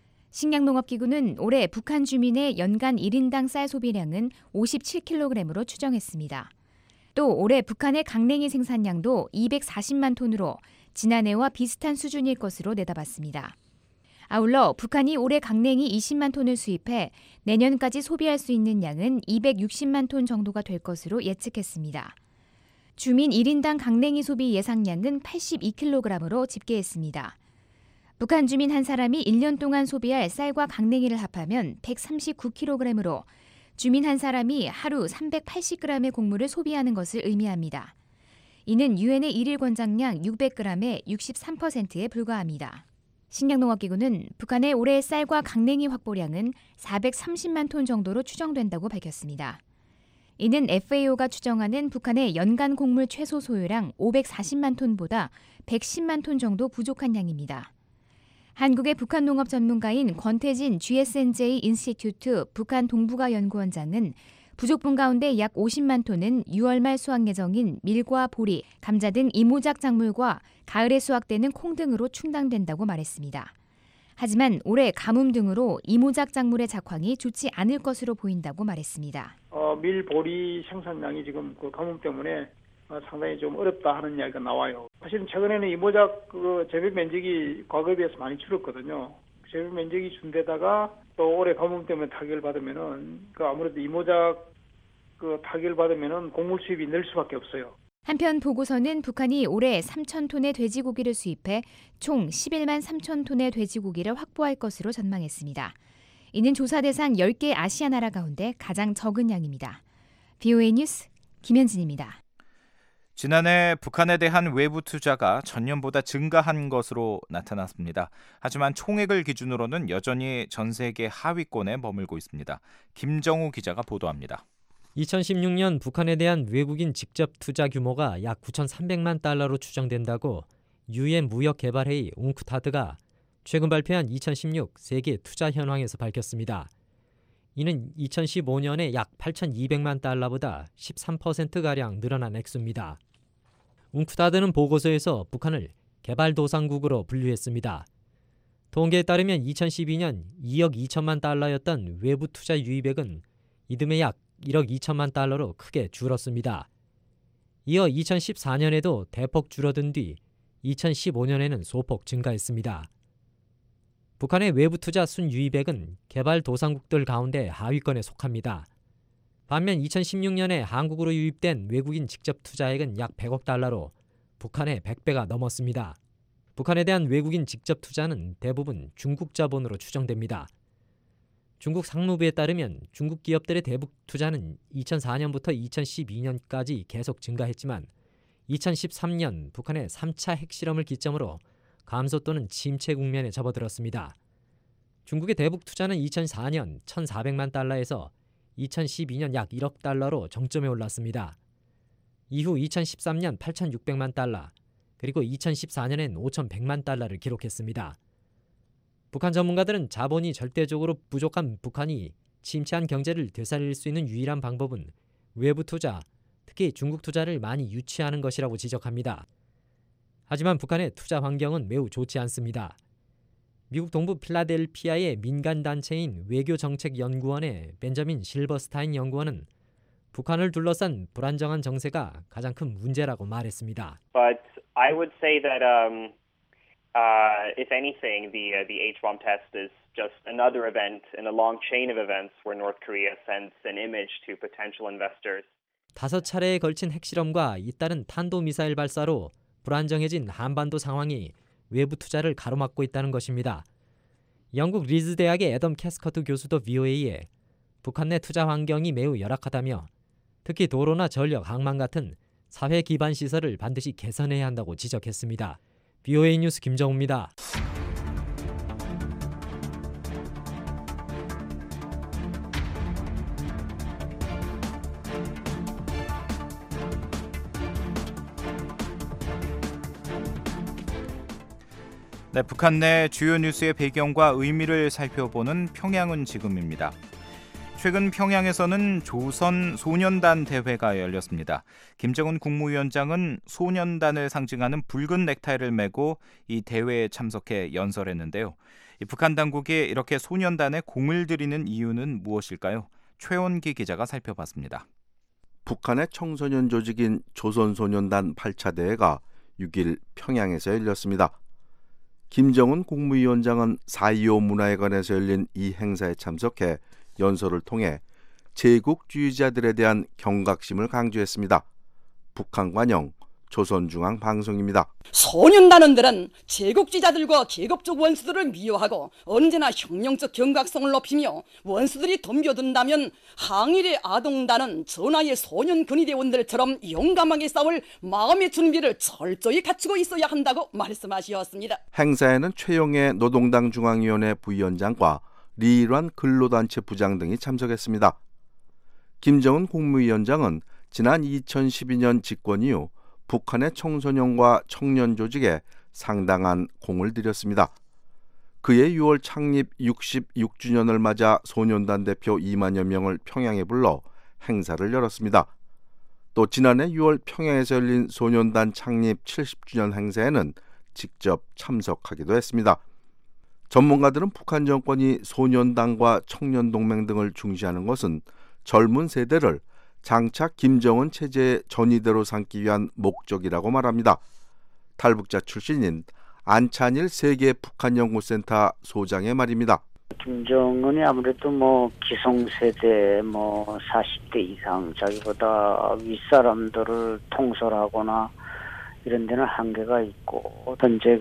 식량농업기구는 올해 북한 주민의 연간 1인당 쌀 소비량은 57kg으로 추정했습니다. 또 올해 북한의 강냉이 생산량도 240만 톤으로 지난해와 비슷한 수준일 것으로 내다봤습니다. 아울러 북한이 올해 강냉이 20만 톤을 수입해 내년까지 소비할 수 있는 양은 260만 톤 정도가 될 것으로 예측했습니다. 주민 1인당 강냉이 소비 예상량은 82kg으로 집계했습니다. 북한 주민 한 사람이 1년 동안 소비할 쌀과 강냉이를 합하면 139kg으로 주민 한 사람이 하루 380g의 곡물을 소비하는 것을 의미합니다. 이는 유엔의 일일 권장량 600g의 63%에 불과합니다. 식량농업기구는 북한의 올해 쌀과 강냉이 확보량은 430만 톤 정도로 추정된다고 밝혔습니다. 이는 FAO가 추정하는 북한의 연간 곡물 최소 소요량 540만 톤보다 110만 톤 정도 부족한 양입니다. 한국의 북한 농업 전문가인 권태진 GSNJ 인스티튜트 북한 동북아 연구원장은 부족분 가운데 약 50만 톤은 6월 말 수확 예정인 밀과 보리, 감자 등 이모작 작물과 가을에 수확되는 콩 등으로 충당된다고 말했습니다. 하지만 올해 가뭄 등으로 이모작 작물의 작황이 좋지 않을 것으로 보인다고 말했습니다. 밀, 보리 생산량이 지금 그 가뭄 때문에 상당히 좀 어렵다 하는 이야기가 나와요. 사실은 최근에는 이모작 재배 면적이 과거에 비해서 많이 줄었거든요. 재배 면적이 준 데다가 또 올해 가뭄 때문에 타격을 받으면은 아무래도 이모작 타격을 받으면은 곡물 수입이 늘 수밖에 없어요. 한편 보고서는 북한이 올해 3천 톤의 돼지고기를 수입해 총 11만 3천 톤의 돼지고기를 확보할 것으로 전망했습니다. 이는 조사 대상 10개 아시아 나라 가운데 가장 적은 양입니다. VOA 뉴스 김현진입니다. 지난해 북한에 대한 외부 투자가 전년보다 증가한 것으로 나타났습니다. 하지만 총액을 기준으로는 여전히 전 세계 하위권에 머물고 있습니다. 김정우 기자가 보도합니다. 2016년 북한에 대한 외국인 직접 투자 규모가 약 9,300만 달러로 추정된다고 유엔 무역개발회의 웅크타드가 최근 발표한 2016 세계 투자 현황에서 밝혔습니다. 이는 2015년에 약 8,200만 달러보다 13%가량 늘어난 액수입니다. 웅크타드는 보고서에서 북한을 개발도상국으로 분류했습니다. 통계에 따르면 2012년 2억 2천만 달러였던 외부 투자 유입액은 이듬해 약 1억 2천만 달러로 크게 줄었습니다. 이어 2014년에도 대폭 줄어든 뒤 2015년에는 소폭 증가했습니다. 북한의 외부 투자 순유입액은 개발도상국들 가운데 하위권에 속합니다. 반면 2016년에 한국으로 유입된 외국인 직접 투자액은 약 100억 달러로 북한의 100배가 넘었습니다. 북한에 대한 외국인 직접 투자는 대부분 중국 자본으로 추정됩니다. 중국 상무부에 따르면 중국 기업들의 대북 투자는 2004년부터 2012년까지 계속 증가했지만 2013년 북한의 3차 핵실험을 기점으로 감소 또는 침체 국면에 접어들었습니다. 중국의 대북 투자는 2004년 1,400만 달러에서 2012년 약 1억 달러로 정점에 올랐습니다. 이후 2013년 8,600만 달러, 그리고 2014년엔 5,100만 달러를 기록했습니다. 북한 전문가들은 자본이 절대적으로 부족한 북한이 침체한 경제를 되살릴 수 있는 유일한 방법은 외부 투자, 특히 중국 투자를 많이 유치하는 것이라고 지적합니다. 하지만 북한의 투자 환경은 매우 좋지 않습니다. 미국 동부 필라델피아의 민간단체인 외교정책연구원의 벤저민 실버스타인 연구원은 북한을 둘러싼 불안정한 정세가 가장 큰 문제라고 말했습니다. But I would say that if anything, the H-bomb test is just another event in a long chain of events where North Korea sends an image to potential investors. 5차례에 걸친 핵실험과 잇따른 탄도미사일 발사로 불안정해진 한반도 상황이 외부 투자를 가로막고 있다는 것입니다. 영국 리즈 대학의 애덤 캐스커트 교수도 VOA에 북한 내 투자 환경이 매우 열악하다며 특히 도로나 전력, 항만 같은 사회 기반 시설을 반드시 개선해야 한다고 지적했습니다. VOA 뉴스 김정우입니다. 네, 북한 내 주요 뉴스의 배경과 의미를 살펴보는 평양은 지금입니다. 최근 평양에서는 조선 소년단 대회가 열렸습니다. 김정은 국무위원장은 소년단을 상징하는 붉은 넥타이를 메고 이 대회에 참석해 연설했는데요. 북한 당국이 이렇게 소년단에 공을 들이는 이유는 무엇일까요? 최원기 기자가 살펴봤습니다. 북한의 청소년 조직인 조선소년단 8차 대회가 6일 평양에서 열렸습니다. 김정은 국무위원장은 4.25 문화회관에서 열린 이 행사에 참석해 연설을 통해 제국주의자들에 대한 경각심을 강조했습니다. 북한 관영 조선중앙방송입니다. 소년단원들은 제국주의자들과 계급적 원수들을 미워하고 언제나 혁명적 경각성을 높이며 원수들이 덤벼든다면 항일의 아동단은 전하의 소년 근위대원들처럼 용감하게 싸울 마음의 준비를 철저히 갖추고 있어야 한다고 말씀하셨습니다. 행사에는 최용해 노동당 중앙위원회 부위원장과 리일환 근로단체 부장 등이 참석했습니다. 김정은 국무위원장은 지난 2012년 집권 이후 북한의 청소년과 청년 조직에 상당한 공을 들였습니다. 그해 6월 창립 66주년을 맞아 소년단 대표 2만여 명을 평양에 불러 행사를 열었습니다. 또 지난해 6월 평양에서 열린 소년단 창립 70주년 행사에는 직접 참석하기도 했습니다. 전문가들은 북한 정권이 소년단과 청년동맹 등을 중시하는 것은 젊은 세대를 장차 김정은 체제의 전위대로 삼기 위한 목적이라고 말합니다. 탈북자 출신인 안찬일 세계 북한연구센터 소장의 말입니다. 김정은이 아무래도 기성세대 40대 이상 자기보다 윗사람들을 통솔하거나 이런 데는 한계가 있고 현재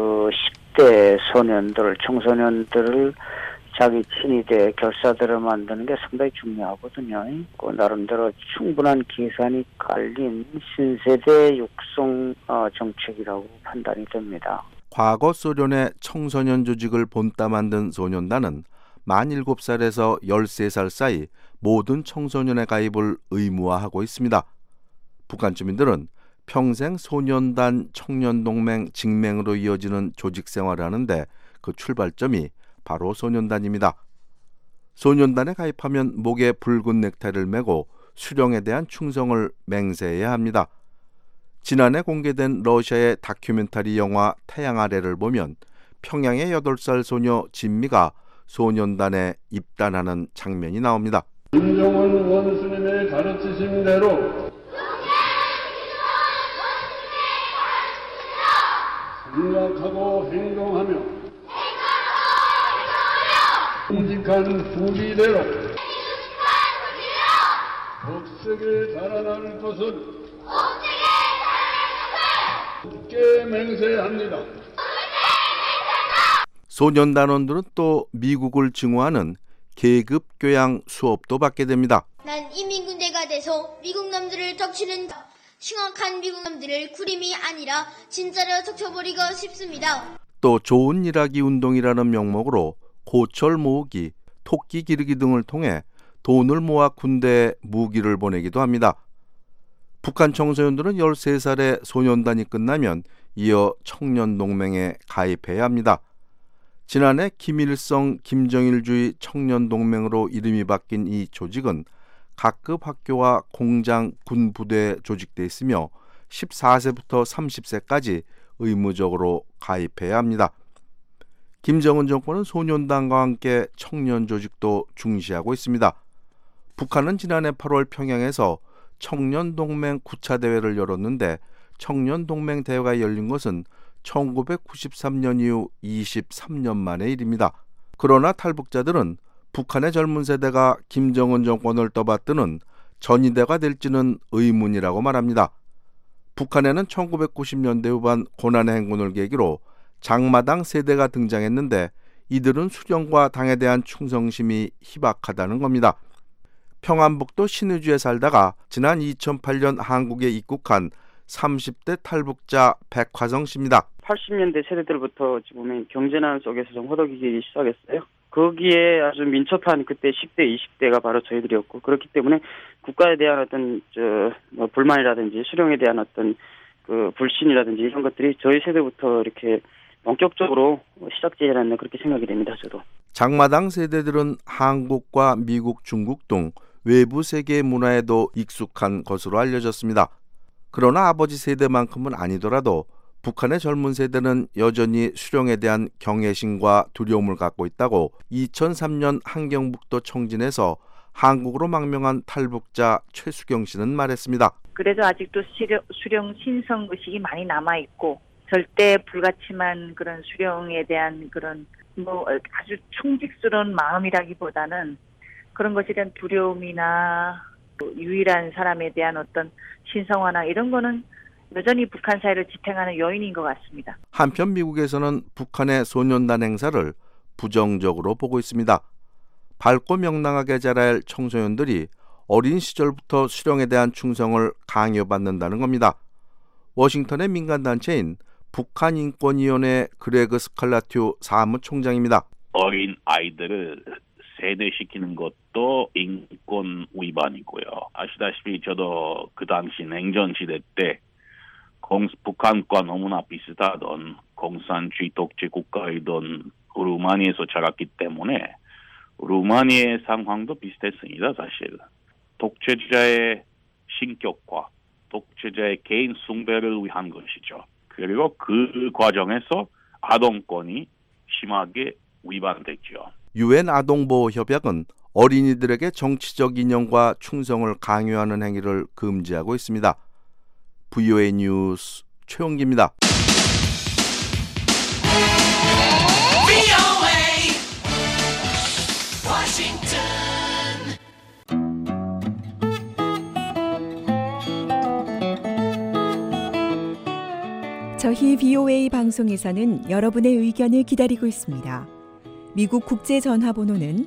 10대 소년들, 청소년들을 자기 친위대 결사들을 만드는 게 상당히 중요하거든요. 나름대로 충분한 계산이 깔린 신세대 육성 정책이라고 판단이 됩니다. 과거 소련의 청소년 조직을 본따 만든 소년단은 만 7살에서 13살 사이 모든 청소년의 가입을 의무화하고 있습니다. 북한 주민들은 평생 소년단, 청년동맹, 직맹으로 이어지는 조직 생활을 하는데 그 출발점이 바로 소년단입니다. 소년단에 가입하면 목에 붉은 넥타이를 메고 수령에 대한 충성을 맹세해야 합니다. 지난해 공개된 러시아의 다큐멘터리 영화 태양 아래를 보면 평양의 8살 소녀 진미가 소년단에 입단하는 장면이 나옵니다. 김정은 원수님의 가르치신 대로 생각하고 행동하며 정직한 후리대로 덕색에 자라날 것은 굳게 맹세합니다. 소년단원들은 또 미국을 증오하는 계급 교양 수업도 받게 됩니다. 난 인민군대가 돼서 미국 놈들을 덮치는 심각한 미국 놈들을 구림이 아니라 진짜로 덮쳐버리고 싶습니다. 또 좋은 일하기 운동이라는 명목으로 고철 모으기, 토끼 기르기 등을 통해 돈을 모아 군대에 무기를 보내기도 합니다. 북한 청소년들은 13살에 소년단이 끝나면 이어 청년동맹에 가입해야 합니다. 지난해 김일성 김정일주의 청년동맹으로 이름이 바뀐 이 조직은 각급 학교와 공장, 군 부대에 조직돼 있으며 14세부터 30세까지 의무적으로 가입해야 합니다. 김정은 정권은 소년단과 함께 청년 조직도 중시하고 있습니다. 북한은 지난해 8월 평양에서 청년동맹 9차 대회를 열었는데 청년 동맹 대회가 열린 것은 1993년 이후 23년 만의 일입니다. 그러나 탈북자들은 북한의 젊은 세대가 김정은 정권을 떠받드는 전위대가 될지는 의문이라고 말합니다. 북한에는 1990년대 후반 고난의 행군을 계기로 장마당 세대가 등장했는데 이들은 수령과 당에 대한 충성심이 희박하다는 겁니다. 평안북도 신의주에 살다가 지난 2008년 한국에 입국한 30대 탈북자 백화성 씨입니다. 80년대 세대들부터 지금 경제난 속에서 좀 허덕이기 시작했어요. 거기에 아주 민첩한 그때 10대, 20대가 바로 저희들이었고, 그렇기 때문에 국가에 대한 어떤 불만이라든지 수령에 대한 어떤 그 불신이라든지 이런 것들이 저희 세대부터 이렇게 본격적으로 시작되지 않았나 그렇게 생각이 됩니다. 저도. 장마당 세대들은 한국과 미국, 중국 등 외부 세계 문화에도 익숙한 것으로 알려졌습니다. 그러나 아버지 세대만큼은 아니더라도 북한의 젊은 세대는 여전히 수령에 대한 경외심과 두려움을 갖고 있다고 2003년 한경북도 청진에서 한국으로 망명한 탈북자 최수경 씨는 말했습니다. 그래서 아직도 수령 신성 의식이 많이 남아있고 절대 불가침한 그런 수령에 대한 그런 아주 충직스러운 마음이라기보다는 그런 것에 대한 두려움이나 유일한 사람에 대한 어떤 신성화나 이런 거는 여전히 북한 사회를 지탱하는 요인인 것 같습니다. 한편 미국에서는 북한의 소년단 행사를 부정적으로 보고 있습니다. 밝고 명랑하게 자랄 청소년들이 어린 시절부터 수령에 대한 충성을 강요받는다는 겁니다. 워싱턴의 민간단체인 북한인권위원회 그레그 스칼라튜 사무총장입니다. 어린 아이들을 세뇌시키는 것도 인권 위반이고요. 아시다시피 저도 그 당시 냉전시대 때 북한과 너무나 비슷하던 공산주의 독재 국가이던 루마니아에서 자랐기 때문에 루마니아의 상황도 비슷했습니다. 사실 독재자의 신격화, 독재자의 개인 숭배를 위한 것이죠. 그리고 그 과정에서 아동권이 심하게 위반됐죠. 유엔 아동보호협약은 어린이들에게 정치적 이념과 충성을 강요하는 행위를 금지하고 있습니다. VOA 뉴스 최홍기입니다. 저희 VOA 방송에서는 여러분의 의견을 기다리고 있습니다. 미국 국제전화번호는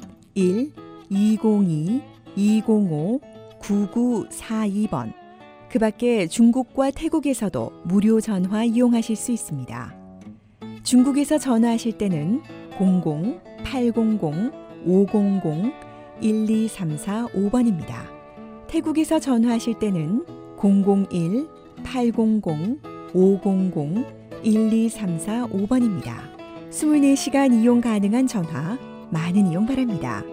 1-202-205-9942번. 그 밖에 중국과 태국에서도 무료 전화 이용하실 수 있습니다. 중국에서 전화하실 때는 00-800-500-1234-5번입니다. 태국에서 전화하실 때는 001-800-500-1234-5번입니다. 24시간 이용 가능한 전화, 많은 이용 바랍니다.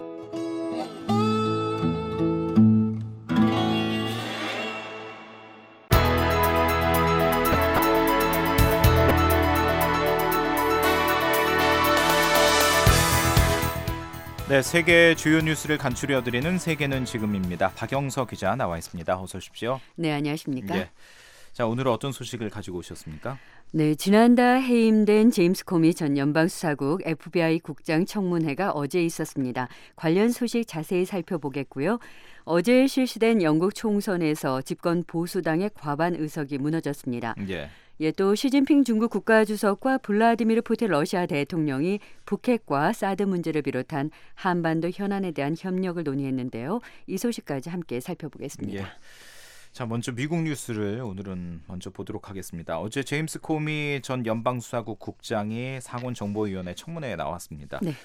네, 세계 주요 뉴스를 간추려드리는 세계는 지금입니다. 박영석 기자 나와 있습니다. 어서 오십시오. 네, 안녕하십니까? 예. 자, 오늘은 어떤 소식을 가지고 오셨습니까? 네, 지난달 해임된 제임스 코미 전 연방수사국 FBI 국장 청문회가 어제 있었습니다. 관련 소식 자세히 살펴보겠고요. 어제 실시된 영국 총선에서 집권 보수당의 과반 의석이 무너졌습니다. 예, 또 시진핑 중국 국가주석과 블라디미르 푸틴 러시아 대통령이 북핵과 사드 문제를 비롯한 한반도 현안에 대한 협력을 논의했는데요. 이 소식까지 함께 살펴보겠습니다. 예. 자, 먼저 미국 뉴스를 오늘은 먼저 보도록 하겠습니다. 어제 제임스 코미 전 연방수사국 국장이 상원정보위원회 청문회에 나왔습니다. 네.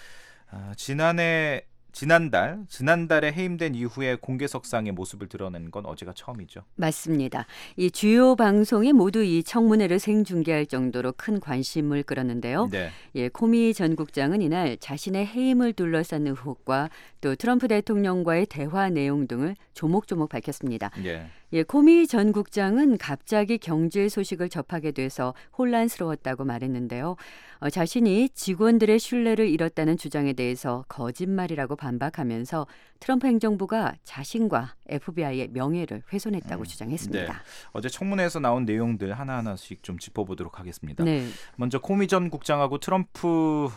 지난달에 해임된 이후에 공개석상의 모습을 드러낸 건 어제가 처음이죠. 맞습니다. 이 주요 방송이 모두 이 청문회를 생중계할 정도로 큰 관심을 끌었는데요. 네. 예, 코미 전 국장은 이날 자신의 해임을 둘러싼 의혹과 또 트럼프 대통령과의 대화 내용 등을 조목조목 밝혔습니다. 예. 예, 코미 전 국장은 갑자기 경질 소식을 접하게 돼서 혼란스러웠다고 말했는데요. 자신이 직원들의 신뢰를 잃었다는 주장에 대해서 거짓말이라고 반박하면서 트럼프 행정부가 자신과 FBI의 명예를 훼손했다고 주장했습니다. 네. 어제 청문회에서 나온 내용들 하나하나씩 좀 짚어보도록 하겠습니다. 네. 먼저 코미 전 국장하고 트럼프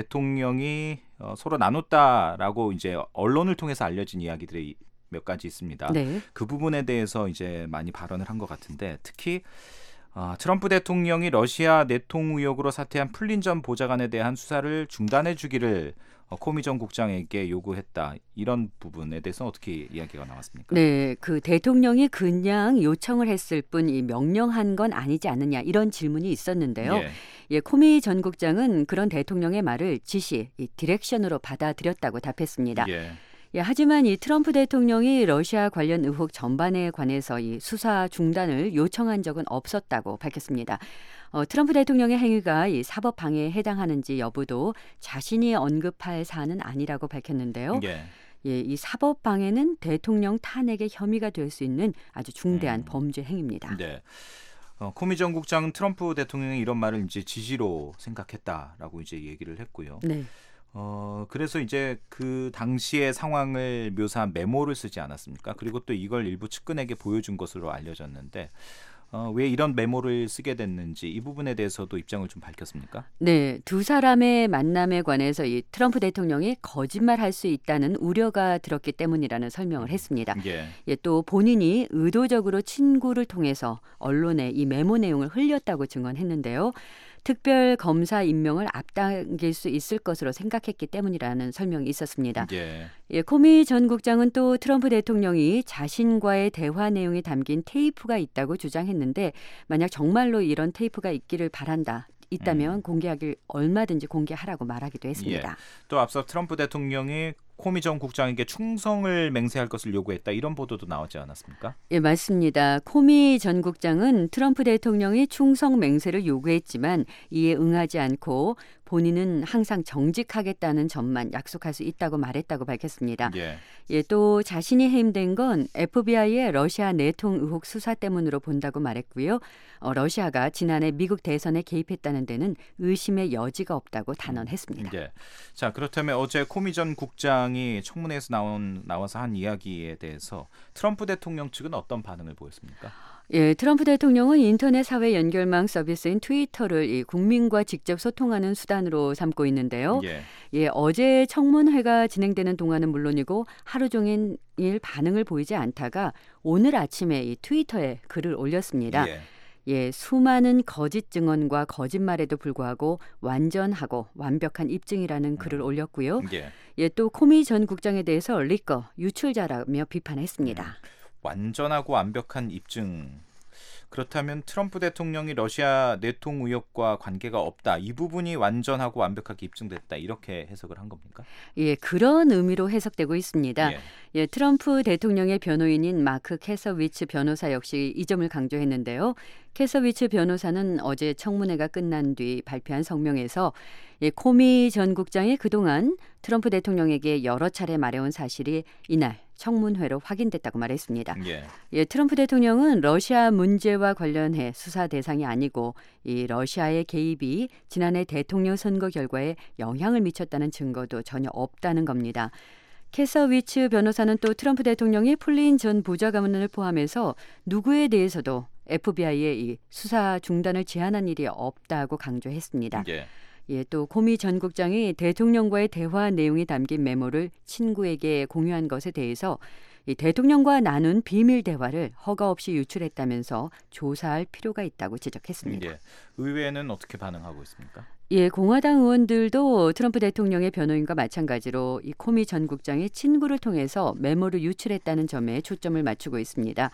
대통령이 서로 나눴다라고 이제 언론을 통해서 알려진 이야기들이 몇 가지 있습니다. 네. 그 부분에 대해서 이제 많이 발언을 한 것 같은데 특히 트럼프 대통령이 러시아 내통 의혹으로 사퇴한 플린 전 보좌관에 대한 수사를 중단해 주기를 코미 전 국장에게 요구했다. 이런 부분에 대해서 어떻게 이야기가 나왔습니까? 네, 그 대통령이 그냥 요청을 했을 뿐 이 명령한 건 아니지 않느냐 이런 질문이 있었는데요. 예, 코미 전 국장은 그런 대통령의 말을 지시, 이 디렉션으로 받아들였다고 답했습니다. 예, 하지만 이 트럼프 대통령이 러시아 관련 의혹 전반에 관해서 이 수사 중단을 요청한 적은 없었다고 밝혔습니다. 트럼프 대통령의 행위가 이 사법 방해에 해당하는지 여부도 자신이 언급할 사안은 아니라고 밝혔는데요. 예, 이 사법 방해는 대통령 탄핵의 혐의가 될 수 있는 아주 중대한 범죄 행위입니다. 네. 코미 전 국장은 트럼프 대통령이 이런 말을 이제 지시로 생각했다라고 이제 얘기를 했고요. 네. 그래서 이제 그 당시의 상황을 묘사한 메모를 쓰지 않았습니까? 그리고 또 이걸 일부 측근에게 보여준 것으로 알려졌는데 왜 이런 메모를 쓰게 됐는지 이 부분에 대해서도 입장을 좀 밝혔습니까? 네, 두 사람의 만남에 관해서 이 트럼프 대통령이 거짓말할 수 있다는 우려가 들었기 때문이라는 설명을 했습니다. 예, 또 본인이 의도적으로 친구를 통해서 언론에 이 메모 내용을 흘렸다고 증언했는데요. 특별 검사 임명을 앞당길 수 있을 것으로 생각했기 때문이라는 설명이 있었습니다. 예, 코미 전 국장은 또 트럼프 대통령이 자신과의 대화 내용이 담긴 테이프가 있다고 주장했는데 만약 정말로 이런 테이프가 있기를 바란다. 있다면 공개하길 얼마든지 공개하라고 말하기도 했습니다. 예. 또 앞서 트럼프 대통령이 코미 전 국장에게 충성을 맹세할 것을 요구했다. 이런 보도도 나오지 않았습니까? 예, 맞습니다. 코미 전 국장은 트럼프 대통령이 충성 맹세를 요구했지만 이에 응하지 않고 본인은 항상 정직하겠다는 점만 약속할 수 있다고 말했다고 밝혔습니다. 예, 또 자신이 해임된 건 FBI의 러시아 내통 의혹 수사 때문으로 본다고 말했고요. 러시아가 지난해 미국 대선에 개입했다는 데는 의심의 여지가 없다고 단언했습니다. 자, 그렇다면 어제 코미 전 국장이 청문회에서 나와서 한 이야기에 대해서 트럼프 대통령 측은 어떤 반응을 보였습니까? 예, 트럼프 대통령은 인터넷 사회 연결망 서비스인 트위터를 이 국민과 직접 소통하는 수단으로 삼고 있는데요. 예, 어제 청문회가 진행되는 동안은 물론이고 하루 종일 반응을 보이지 않다가 오늘 아침에 이 트위터에 글을 올렸습니다. 예, 수많은 거짓 증언과 거짓말에도 불구하고 완전하고 완벽한 입증이라는 글을 올렸고요. 예, 또 코미 전 국장에 대해서 리커 유출자라며 비판했습니다. 완전하고 완벽한 입증. 그렇다면 트럼프 대통령이 러시아 내통 의혹과 관계가 없다. 이 부분이 완전하고 완벽하게 입증됐다. 이렇게 해석을 한 겁니까? 예, 그런 의미로 해석되고 있습니다. 예, 트럼프 대통령의 변호인인 마크 캐서위츠 변호사 역시 이 점을 강조했는데요. 캐서위츠 변호사는 어제 청문회가 끝난 뒤 발표한 성명에서 코미 전 국장이 그동안 트럼프 대통령에게 여러 차례 말해온 사실이 이날 청문회로 확인됐다고 말했습니다. 예, 트럼프 대통령은 러시아 문제와 관련해 수사 대상이 아니고 이 러시아의 개입이 지난해 대통령 선거 결과에 영향을 미쳤다는 증거도 전혀 없다는 겁니다. 캐서위츠 변호사는 또 트럼프 대통령이 플린 전 보좌관을 포함해서 누구에 대해서도 FBI의 이 수사 중단을 제안한 일이 없다고 강조했습니다. 예, 또 코미 전 국장이 대통령과의 대화 내용이 담긴 메모를 친구에게 공유한 것에 대해서 이 대통령과 나눈 비밀 대화를 허가 없이 유출했다면서 조사할 필요가 있다고 지적했습니다. 의회는 어떻게 반응하고 있습니까? 예, 공화당 의원들도 트럼프 대통령의 변호인과 마찬가지로 이 코미 전 국장의 친구를 통해서 메모를 유출했다는 점에 초점을 맞추고 있습니다.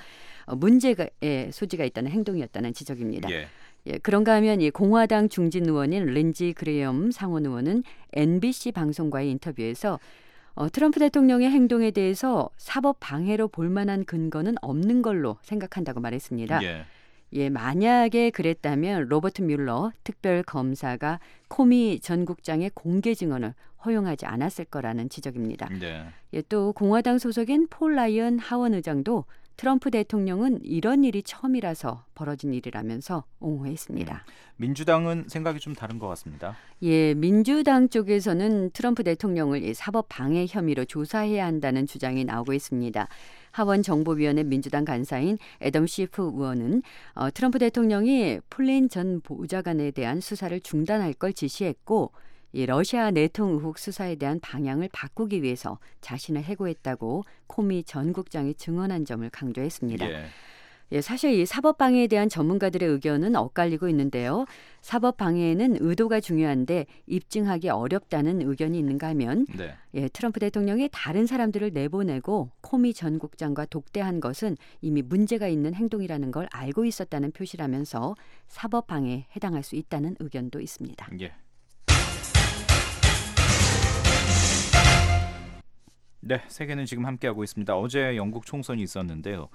문제의 소지가 있다는 행동이었다는 지적입니다. 예, 그런가 하면 이 공화당 중진 의원인 린지 그레엄 상원 의원은 NBC 방송과의 인터뷰에서 트럼프 대통령의 행동에 대해서 사법 방해로 볼 만한 근거는 없는 걸로 생각한다고 말했습니다. 예, 만약에 그랬다면 로버트 뮬러 특별 검사가 코미 전 국장의 공개 증언을 허용하지 않았을 거라는 지적입니다. 예, 또 공화당 소속인 폴 라이언 하원 의장도 트럼프 대통령은 이런 일이 처음이라서 벌어진 일이라면서 옹호했습니다. 민주당은 생각이 좀 다른 것 같습니다. 예, 민주당 쪽에서는 트럼프 대통령을 사법 방해 혐의로 조사해야 한다는 주장이 나오고 있습니다. 하원 정보위원회 민주당 간사인 애덤 시프 의원은 트럼프 대통령이 폴린 전 보좌관에 대한 수사를 중단할 걸 지시했고 이 러시아 내통 의혹 수사에 대한 방향을 바꾸기 위해서 자신을 해고했다고 코미 전 국장이 증언한 점을 강조했습니다. 예, 사실 이 사법방해에 대한 전문가들의 의견은 엇갈리고 있는데요. 사법방해에는 의도가 중요한데 입증하기 어렵다는 의견이 있는가 하면 예, 트럼프 대통령이 다른 사람들을 내보내고 코미 전 국장과 독대한 것은 이미 문제가 있는 행동이라는 걸 알고 있었다는 표시라면서 사법방해에 해당할 수 있다는 의견도 있습니다. 예. 네, 세계는 지금 함께하고 있습니다. 어제 영국 총선이 있었는데요.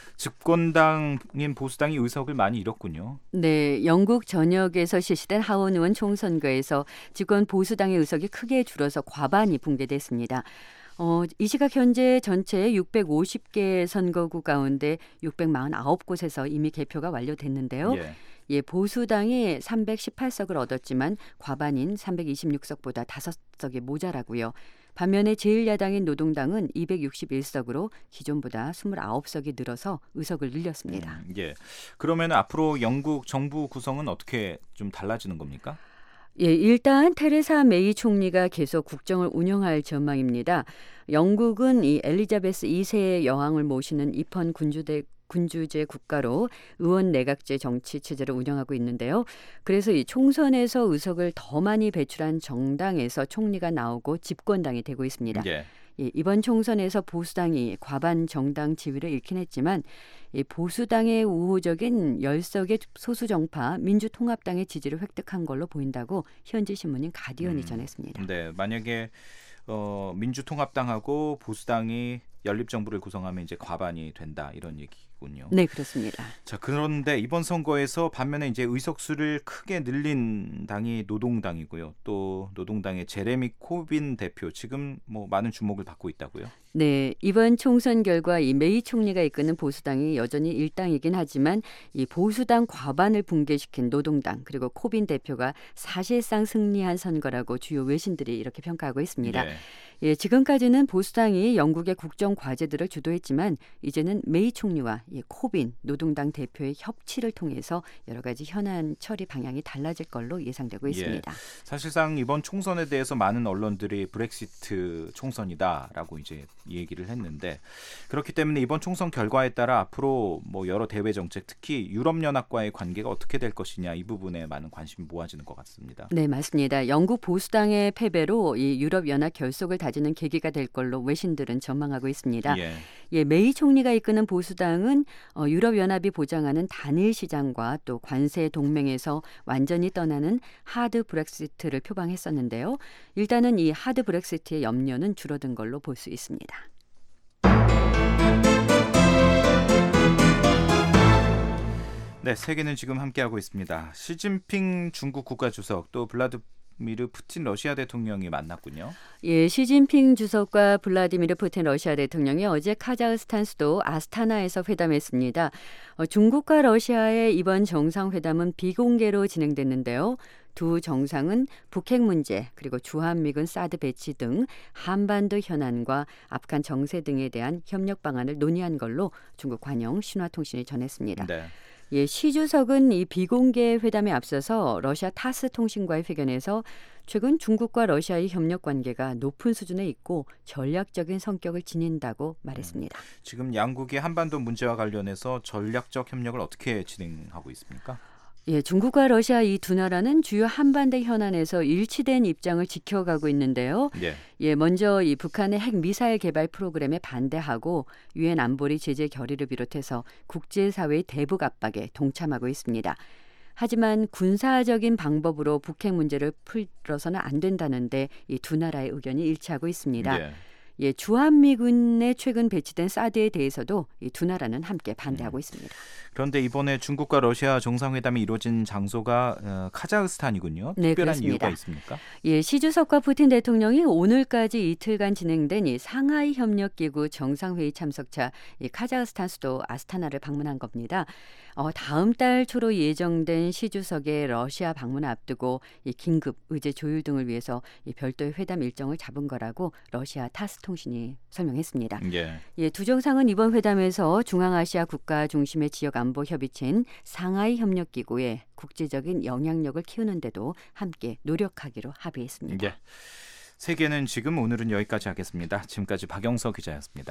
집권당인 보수당이 의석을 많이 잃었군요. 네, 영국 전역에서 실시된 하원 의원 총선거에서 집권 보수당의 의석이 크게 줄어서 과반이 붕괴됐습니다. 이 시각 현재 전체 650개 선거구 가운데 649곳에서 이미 개표가 완료됐는데요. 예, 보수당이 318석을 얻었지만 과반인 326석보다 5석이 모자라고요. 반면에 제1야당인 노동당은 261석으로 기존보다 29석이 늘어서 의석을 늘렸습니다. 예. 그러면 앞으로 영국 정부 구성은 어떻게 좀 달라지는 겁니까? 예, 일단 테레사 메이 총리가 계속 국정을 운영할 전망입니다. 영국은 이 엘리자베스 2세 여왕을 모시는 입헌 군주제 국가로 의원 내각제 정치 체제를 운영하고 있는데요. 그래서 이 총선에서 의석을 더 많이 배출한 정당에서 총리가 나오고 집권당이 되고 있습니다. 예, 이번 총선에서 보수당이 과반 정당 지위를 잃긴 했지만 이 보수당의 우호적인 10석의 소수정파 민주통합당의 지지를 획득한 걸로 보인다고 현지 신문인 가디언이 전했습니다. 네, 만약에 민주통합당하고 보수당이 연립정부를 구성하면 이제 과반이 된다 이런 얘기군요. 네, 그렇습니다. 자, 그런데 이번 선거에서 반면에 이제 의석수를 크게 늘린 당이 노동당이고요. 또 노동당의 제레미 코빈 대표 지금 뭐 많은 주목을 받고 있다고요. 네, 이번 총선 결과 이 메이 총리가 이끄는 보수당이 여전히 일당이긴 하지만 이 보수당 과반을 붕괴시킨 노동당 그리고 코빈 대표가 사실상 승리한 선거라고 주요 외신들이 이렇게 평가하고 있습니다. 예, 지금까지는 보수당이 영국의 국정 과제들을 주도했지만 이제는 메이 총리와 코빈 노동당 대표의 협치를 통해서 여러 가지 현안 처리 방향이 달라질 걸로 예상되고 있습니다. 사실상 이번 총선에 대해서 많은 언론들이 브렉시트 총선이다라고 이제 얘기를 했는데 그렇기 때문에 이번 총선 결과에 따라 앞으로 뭐 여러 대외 정책 특히 유럽연합과의 관계가 어떻게 될 것이냐 이 부분에 많은 관심이 모아지는 것 같습니다. 네, 맞습니다. 영국 보수당의 패배로 이 유럽연합 결속을 다지는 계기가 될 걸로 외신들은 전망하고 있습니다. 예, 메이 총리가 이끄는 보수당은 유럽연합이 보장하는 단일 시장과 또 관세 동맹에서 완전히 떠나는 하드 브렉시트를 표방했었는데요. 일단은 이 하드 브렉시트의 염려는 줄어든 걸로 볼 수 있습니다. 네, 세계는 지금 함께하고 있습니다. 시진핑 중국 국가주석 또 블라디미르 푸틴 러시아 대통령이 만났군요. 예, 시진핑 주석과 블라디미르 푸틴 러시아 대통령이 어제 카자흐스탄 수도 아스타나에서 회담했습니다. 중국과 러시아의 이번 정상회담은 비공개로 진행됐는데요. 두 정상은 북핵 문제 그리고 주한미군 사드 배치 등 한반도 현안과 아프간 정세 등에 대한 협력 방안을 논의한 걸로 중국 관영 신화통신이 전했습니다. 예, 시 주석은 이 비공개 회담에 앞서서 러시아 타스 통신과의 회견에서 최근 중국과 러시아의 협력 관계가 높은 수준에 있고 전략적인 성격을 지닌다고 말했습니다. 지금 양국이 한반도 문제와 관련해서 전략적 협력을 어떻게 진행하고 있습니까? 예, 중국과 러시아 이 두 나라는 주요 한반도 현안에서 일치된 입장을 지켜가고 있는데요. 예, 먼저 이 북한의 핵 미사일 개발 프로그램에 반대하고 유엔 안보리 제재 결의를 비롯해서 국제사회의 대북 압박에 동참하고 있습니다. 하지만 군사적인 방법으로 북핵 문제를 풀어서는 안 된다는데 이 두 나라의 의견이 일치하고 있습니다. 주한미군에 최근 배치된 사드에 대해서도 이 두 나라는 함께 반대하고 있습니다. 그런데 이번에 중국과 러시아 정상회담이 이루어진 장소가 카자흐스탄이군요. 네, 특별한 그렇습니다. 이유가 있습니까? 시 주석과 푸틴 대통령이 오늘까지 이틀간 진행된 이 상하이 협력기구 정상회의 참석차 이 카자흐스탄 수도 아스타나를 방문한 겁니다. 다음 달 초로 예정된 시 주석의 러시아 방문을 앞두고 이 긴급 의제 조율 등을 위해서 이 별도의 회담 일정을 잡은 거라고 러시아 타스 통신이 설명했습니다. 두 정상은 이번 회담에서 중앙아시아 국가 중심의 지역 안보 협의체인 상하이 협력기구의 국제적인 영향력을 키우는 데도 함께 노력하기로 합의했습니다. 세계는 지금 오늘은 여기까지 하겠습니다. 지금까지 박영서 기자였습니다.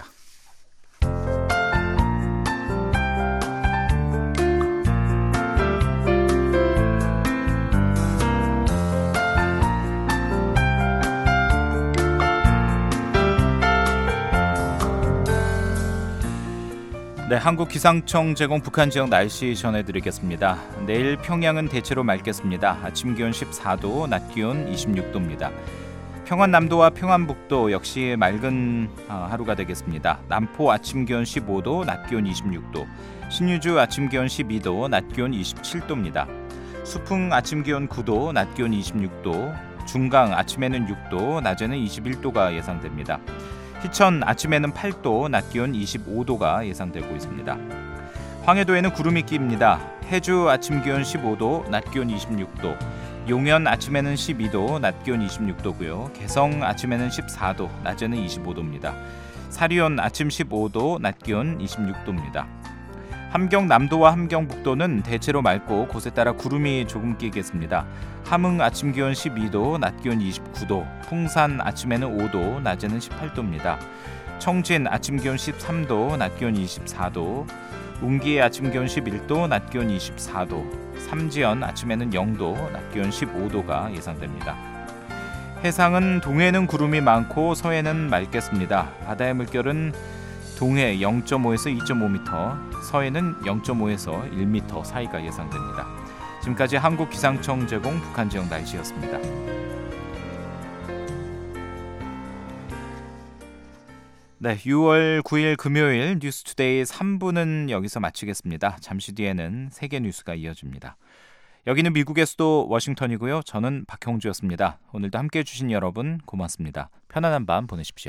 네, 한국기상청 제공 북한 지역 날씨 전해드리겠습니다. 내일 평양은 대체로 맑겠습니다. 아침 기온 14도, 낮 기온 26도입니다. 평안남도와 평안북도 역시 맑은 하루가 되겠습니다. 남포 아침 기온 15도, 낮 기온 26도, 신유주 아침 기온 12도, 낮 기온 27도입니다. 수풍 아침 기온 9도, 낮 기온 26도, 중강 아침에는 6도, 낮에는 21도가 예상됩니다. 희천 아침에는 8도, 낮 기온 25도가 예상되고 있습니다. 황해도에는 구름이 낍니다. 해주 아침 기온 15도, 낮 기온 26도, 용현 아침에는 12도, 낮 기온 26도고요. 개성 아침에는 14도, 낮에는 25도입니다. 사리온 아침 15도, 낮 기온 26도입니다. 함경 남도와 함경 북도는 대체로 맑고 곳에 따라 구름이 조금 끼겠습니다. 함흥 아침 기온 12도, 낮 기온 29도, 풍산 아침에는 5도, 낮에는 18도입니다. 청진 아침 기온 13도, 낮 기온 24도, 웅기 아침 기온 11도, 낮 기온 24도, 삼지연 아침에는 0도, 낮 기온 15도가 예상됩니다. 해상은 동해는 구름이 많고 서해는 맑겠습니다. 바다의 물결은 동해 0.5에서 2.5m, 서해는 0.5에서 1m 사이가 예상됩니다. 지금까지 한국기상청 제공 북한 지역 날씨였습니다. 네, 6월 9일 금요일 뉴스투데이 3부는 여기서 마치겠습니다. 잠시 뒤에는 세계 뉴스가 이어집니다. 여기는 미국의 수도 워싱턴이고요. 저는 박형주였습니다. 오늘도 함께해 주신 여러분 고맙습니다. 편안한 밤 보내십시오.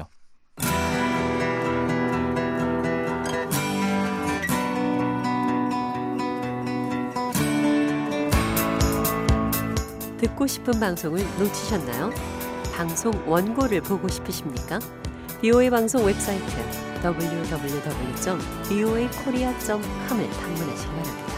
듣고 싶은 방송을 놓치셨나요? 방송 원고를 보고 싶으십니까? VOA 방송 웹사이트 www.voakorea.com을 방문하시기 바랍니다.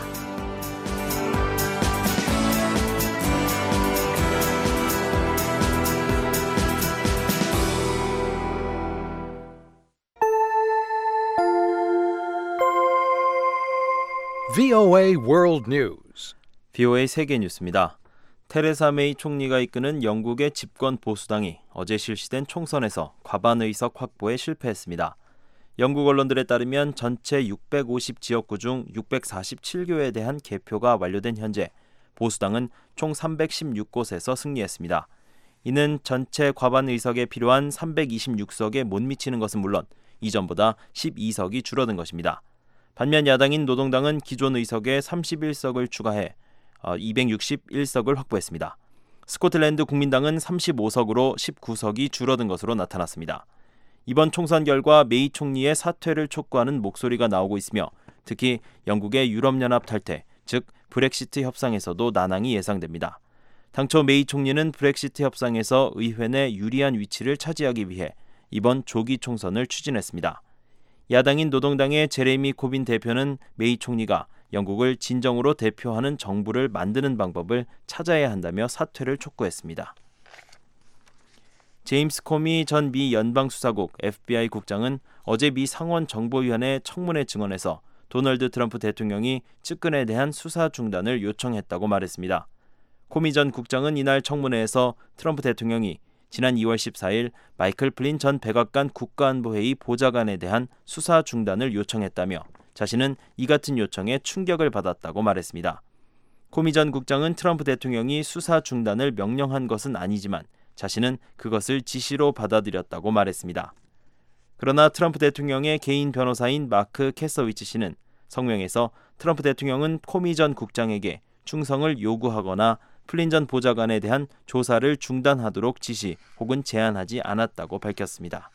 VOA World News. VOA 세계 뉴스입니다. 테레사 메이 총리가 이끄는 영국의 집권 보수당이 어제 실시된 총선에서 과반 의석 확보에 실패했습니다. 영국 언론들에 따르면 전체 650지역구 중 647교에 대한 개표가 완료된 현재 보수당은 총 316곳에서 승리했습니다. 이는 전체 과반 의석에 필요한 326석에 못 미치는 것은 물론 이전보다 12석이 줄어든 것입니다. 반면 야당인 노동당은 기존 의석에 31석을 추가해 261석을 확보했습니다. 스코틀랜드 국민당은 35석으로 19석이 줄어든 것으로 나타났습니다. 이번 총선 결과 메이 총리의 사퇴를 촉구하는 목소리가 나오고 있으며 특히 영국의 유럽연합 탈퇴, 즉 브렉시트 협상에서도 난항이 예상됩니다. 당초 메이 총리는 브렉시트 협상에서 의회 내 유리한 위치를 차지하기 위해 이번 조기 총선을 추진했습니다. 야당인 노동당의 제레미 코빈 대표는 메이 총리가 영국을 진정으로 대표하는 정부를 만드는 방법을 찾아야 한다며 사퇴를 촉구했습니다. 제임스 코미 전 미 연방수사국 FBI 국장은 어제 미 상원정보위원회 청문회 증언에서 도널드 트럼프 대통령이 측근에 대한 수사 중단을 요청했다고 말했습니다. 코미 전 국장은 이날 청문회에서 트럼프 대통령이 지난 2월 14일 마이클 플린 전 백악관 국가안보회의 보좌관에 대한 수사 중단을 요청했다며 자신은 이 같은 요청에 충격을 받았다고 말했습니다. 코미 전 국장은 트럼프 대통령이 수사 중단을 명령한 것은 아니지만 자신은 그것을 지시로 받아들였다고 말했습니다. 그러나 트럼프 대통령의 개인 변호사인 마크 캐서위치 씨는 성명에서 트럼프 대통령은 코미 전 국장에게 충성을 요구하거나 플린 전 보좌관에 대한 조사를 중단하도록 지시 혹은 제안하지 않았다고 밝혔습니다.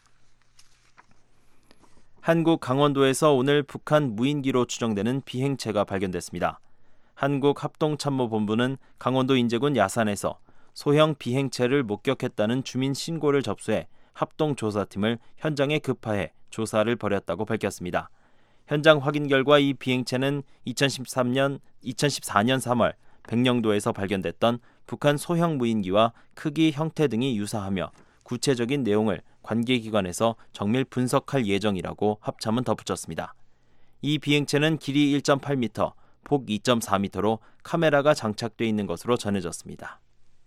한국 강원도에서 오늘 북한 무인기로 추정되는 비행체가 발견됐습니다. 한국합동참모본부는 강원도 인제군 야산에서 소형 비행체를 목격했다는 주민 신고를 접수해 합동조사팀을 현장에 급파해 조사를 벌였다고 밝혔습니다. 현장 확인 결과 이 비행체는 2014년 3월 백령도에서 발견됐던 북한 소형 무인기와 크기, 형태 등이 유사하며 구체적인 내용을 관계기관에서 정밀 분석할 예정이라고 합참은 덧붙였습니다. 이 비행체는 길이 1.8m, 폭 2.4m로 카메라가 장착돼 있는 것으로 전해졌습니다.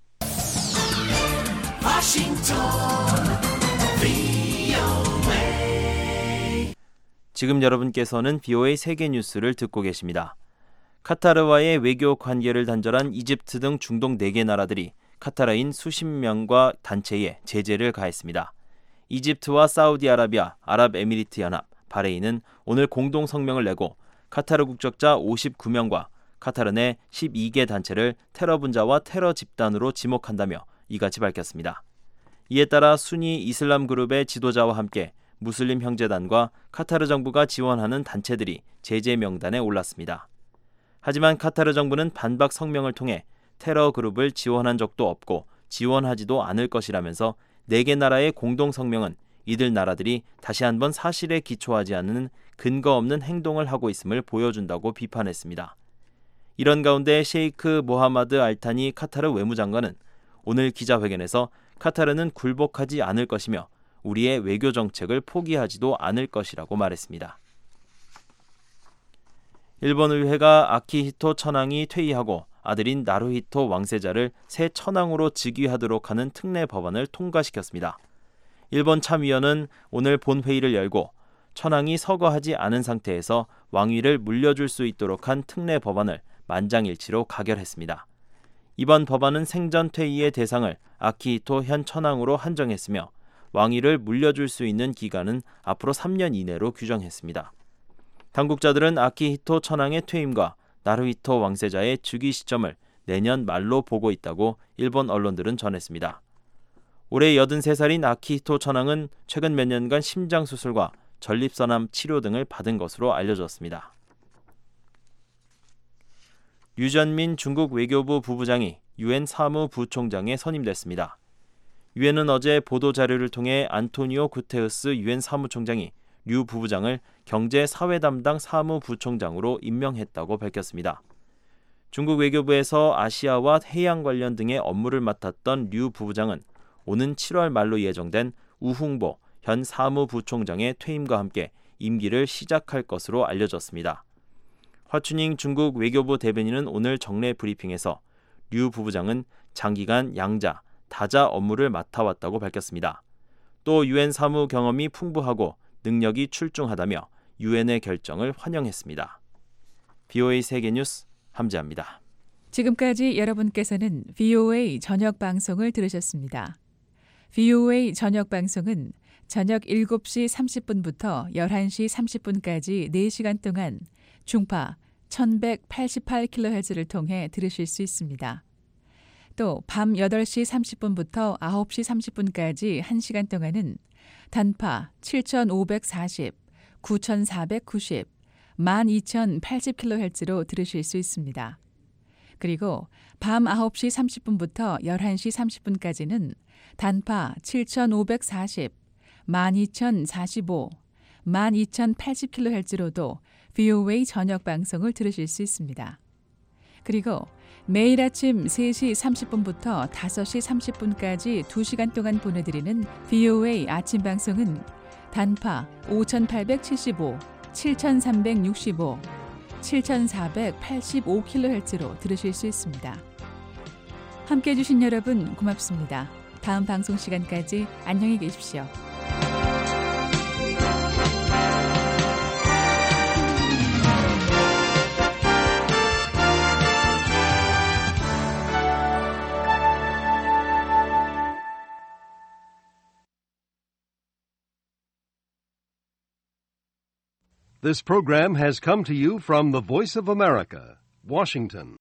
지금 여러분께서는 VOA 세계 뉴스를 듣고 계십니다. 카타르와의 외교 관계를 단절한 이집트 등 중동 4개 나라들이 카타르인 수십 명과 단체에 제재를 가했습니다. 이집트와 사우디아라비아, 아랍에미리트 연합, 바레인은 오늘 공동 성명을 내고 카타르 국적자 59명과 카타르 내 12개 단체를 테러 분자와 테러 집단으로 지목한다며 이같이 밝혔습니다. 이에 따라 순위 이슬람 그룹의 지도자와 함께 무슬림 형제단과 카타르 정부가 지원하는 단체들이 제재 명단에 올랐습니다. 하지만 카타르 정부는 반박 성명을 통해 테러 그룹을 지원한 적도 없고 지원하지도 않을 것이라면서 4개 나라의 공동 성명은 이들 나라들이 다시 한번 사실에 기초하지 않는 근거 없는 행동을 하고 있음을 보여준다고 비판했습니다. 이런 가운데 셰이크 모하마드 알타니 카타르 외무장관은 오늘 기자회견에서 카타르는 굴복하지 않을 것이며 우리의 외교 정책을 포기하지도 않을 것이라고 말했습니다. 일본 의회가 아키히토 천황이 퇴위하고 아들인 나루히토 왕세자를 새 천황으로 즉위하도록 하는 특례 법안을 통과시켰습니다. 일본 참의원은 오늘 본회의를 열고 천황이 서거하지 않은 상태에서 왕위를 물려줄 수 있도록 한 특례 법안을 만장일치로 가결했습니다. 이번 법안은 생전 퇴위의 대상을 아키히토 현 천황으로 한정했으며 왕위를 물려줄 수 있는 기간은 앞으로 3년 이내로 규정했습니다. 당국자들은 아키히토 천황의 퇴임과 나루히토 왕세자의 즉위 시점을 내년 말로 보고 있다고 일본 언론들은 전했습니다. 올해 83살인 아키히토 천황은 최근 몇 년간 심장 수술과 전립선암 치료 등을 받은 것으로 알려졌습니다. 류전민 중국 외교부 부부장이 유엔 사무부총장에 선임됐습니다. 유엔은 어제 보도자료를 통해 안토니오 구테우스 유엔 사무총장이 류 부부장을 경제-사회 담당 사무부총장으로 임명했다고 밝혔습니다. 중국 외교부에서 아시아와 해양 관련 등의 업무를 맡았던 류 부부장은 오는 7월 말로 예정된 우흥보 현 사무부총장의 퇴임과 함께 임기를 시작할 것으로 알려졌습니다. 화춘잉 중국 외교부 대변인은 오늘 정례 브리핑에서 류 부부장은 장기간 양자, 다자 업무를 맡아왔다고 밝혔습니다. 또 유엔 사무 경험이 풍부하고 능력이 출중하다며 유엔의 결정을 환영했습니다. VOA 세계뉴스 함재합니다. 지금까지 여러분께서는 VOA 저녁 방송을 들으셨습니다. VOA 저녁 방송은 저녁 7시 30분부터 11시 30분까지 4시간 동안 중파 1188kHz를 통해 들으실 수 있습니다. 또 밤 8시 30분부터 9시 30분까지 1시간 동안은 단파 7540, 9490, 12080kHz로 들으실 수 있습니다. 그리고 밤 9시 30분부터 11시 30분까지는 단파 7540, 12045, 12080kHz로도 VOA 저녁 방송을 들으실 수 있습니다. 그리고 매일 아침 3시 30분부터 5시 30분까지 2시간 동안 보내드리는 VOA 아침 방송은 단파 5875, 7365, 7485kHz로 들으실 수 있습니다. 함께해 주신 여러분 고맙습니다. 다음 방송 시간까지 안녕히 계십시오. This program has come to you from the Voice of America, Washington.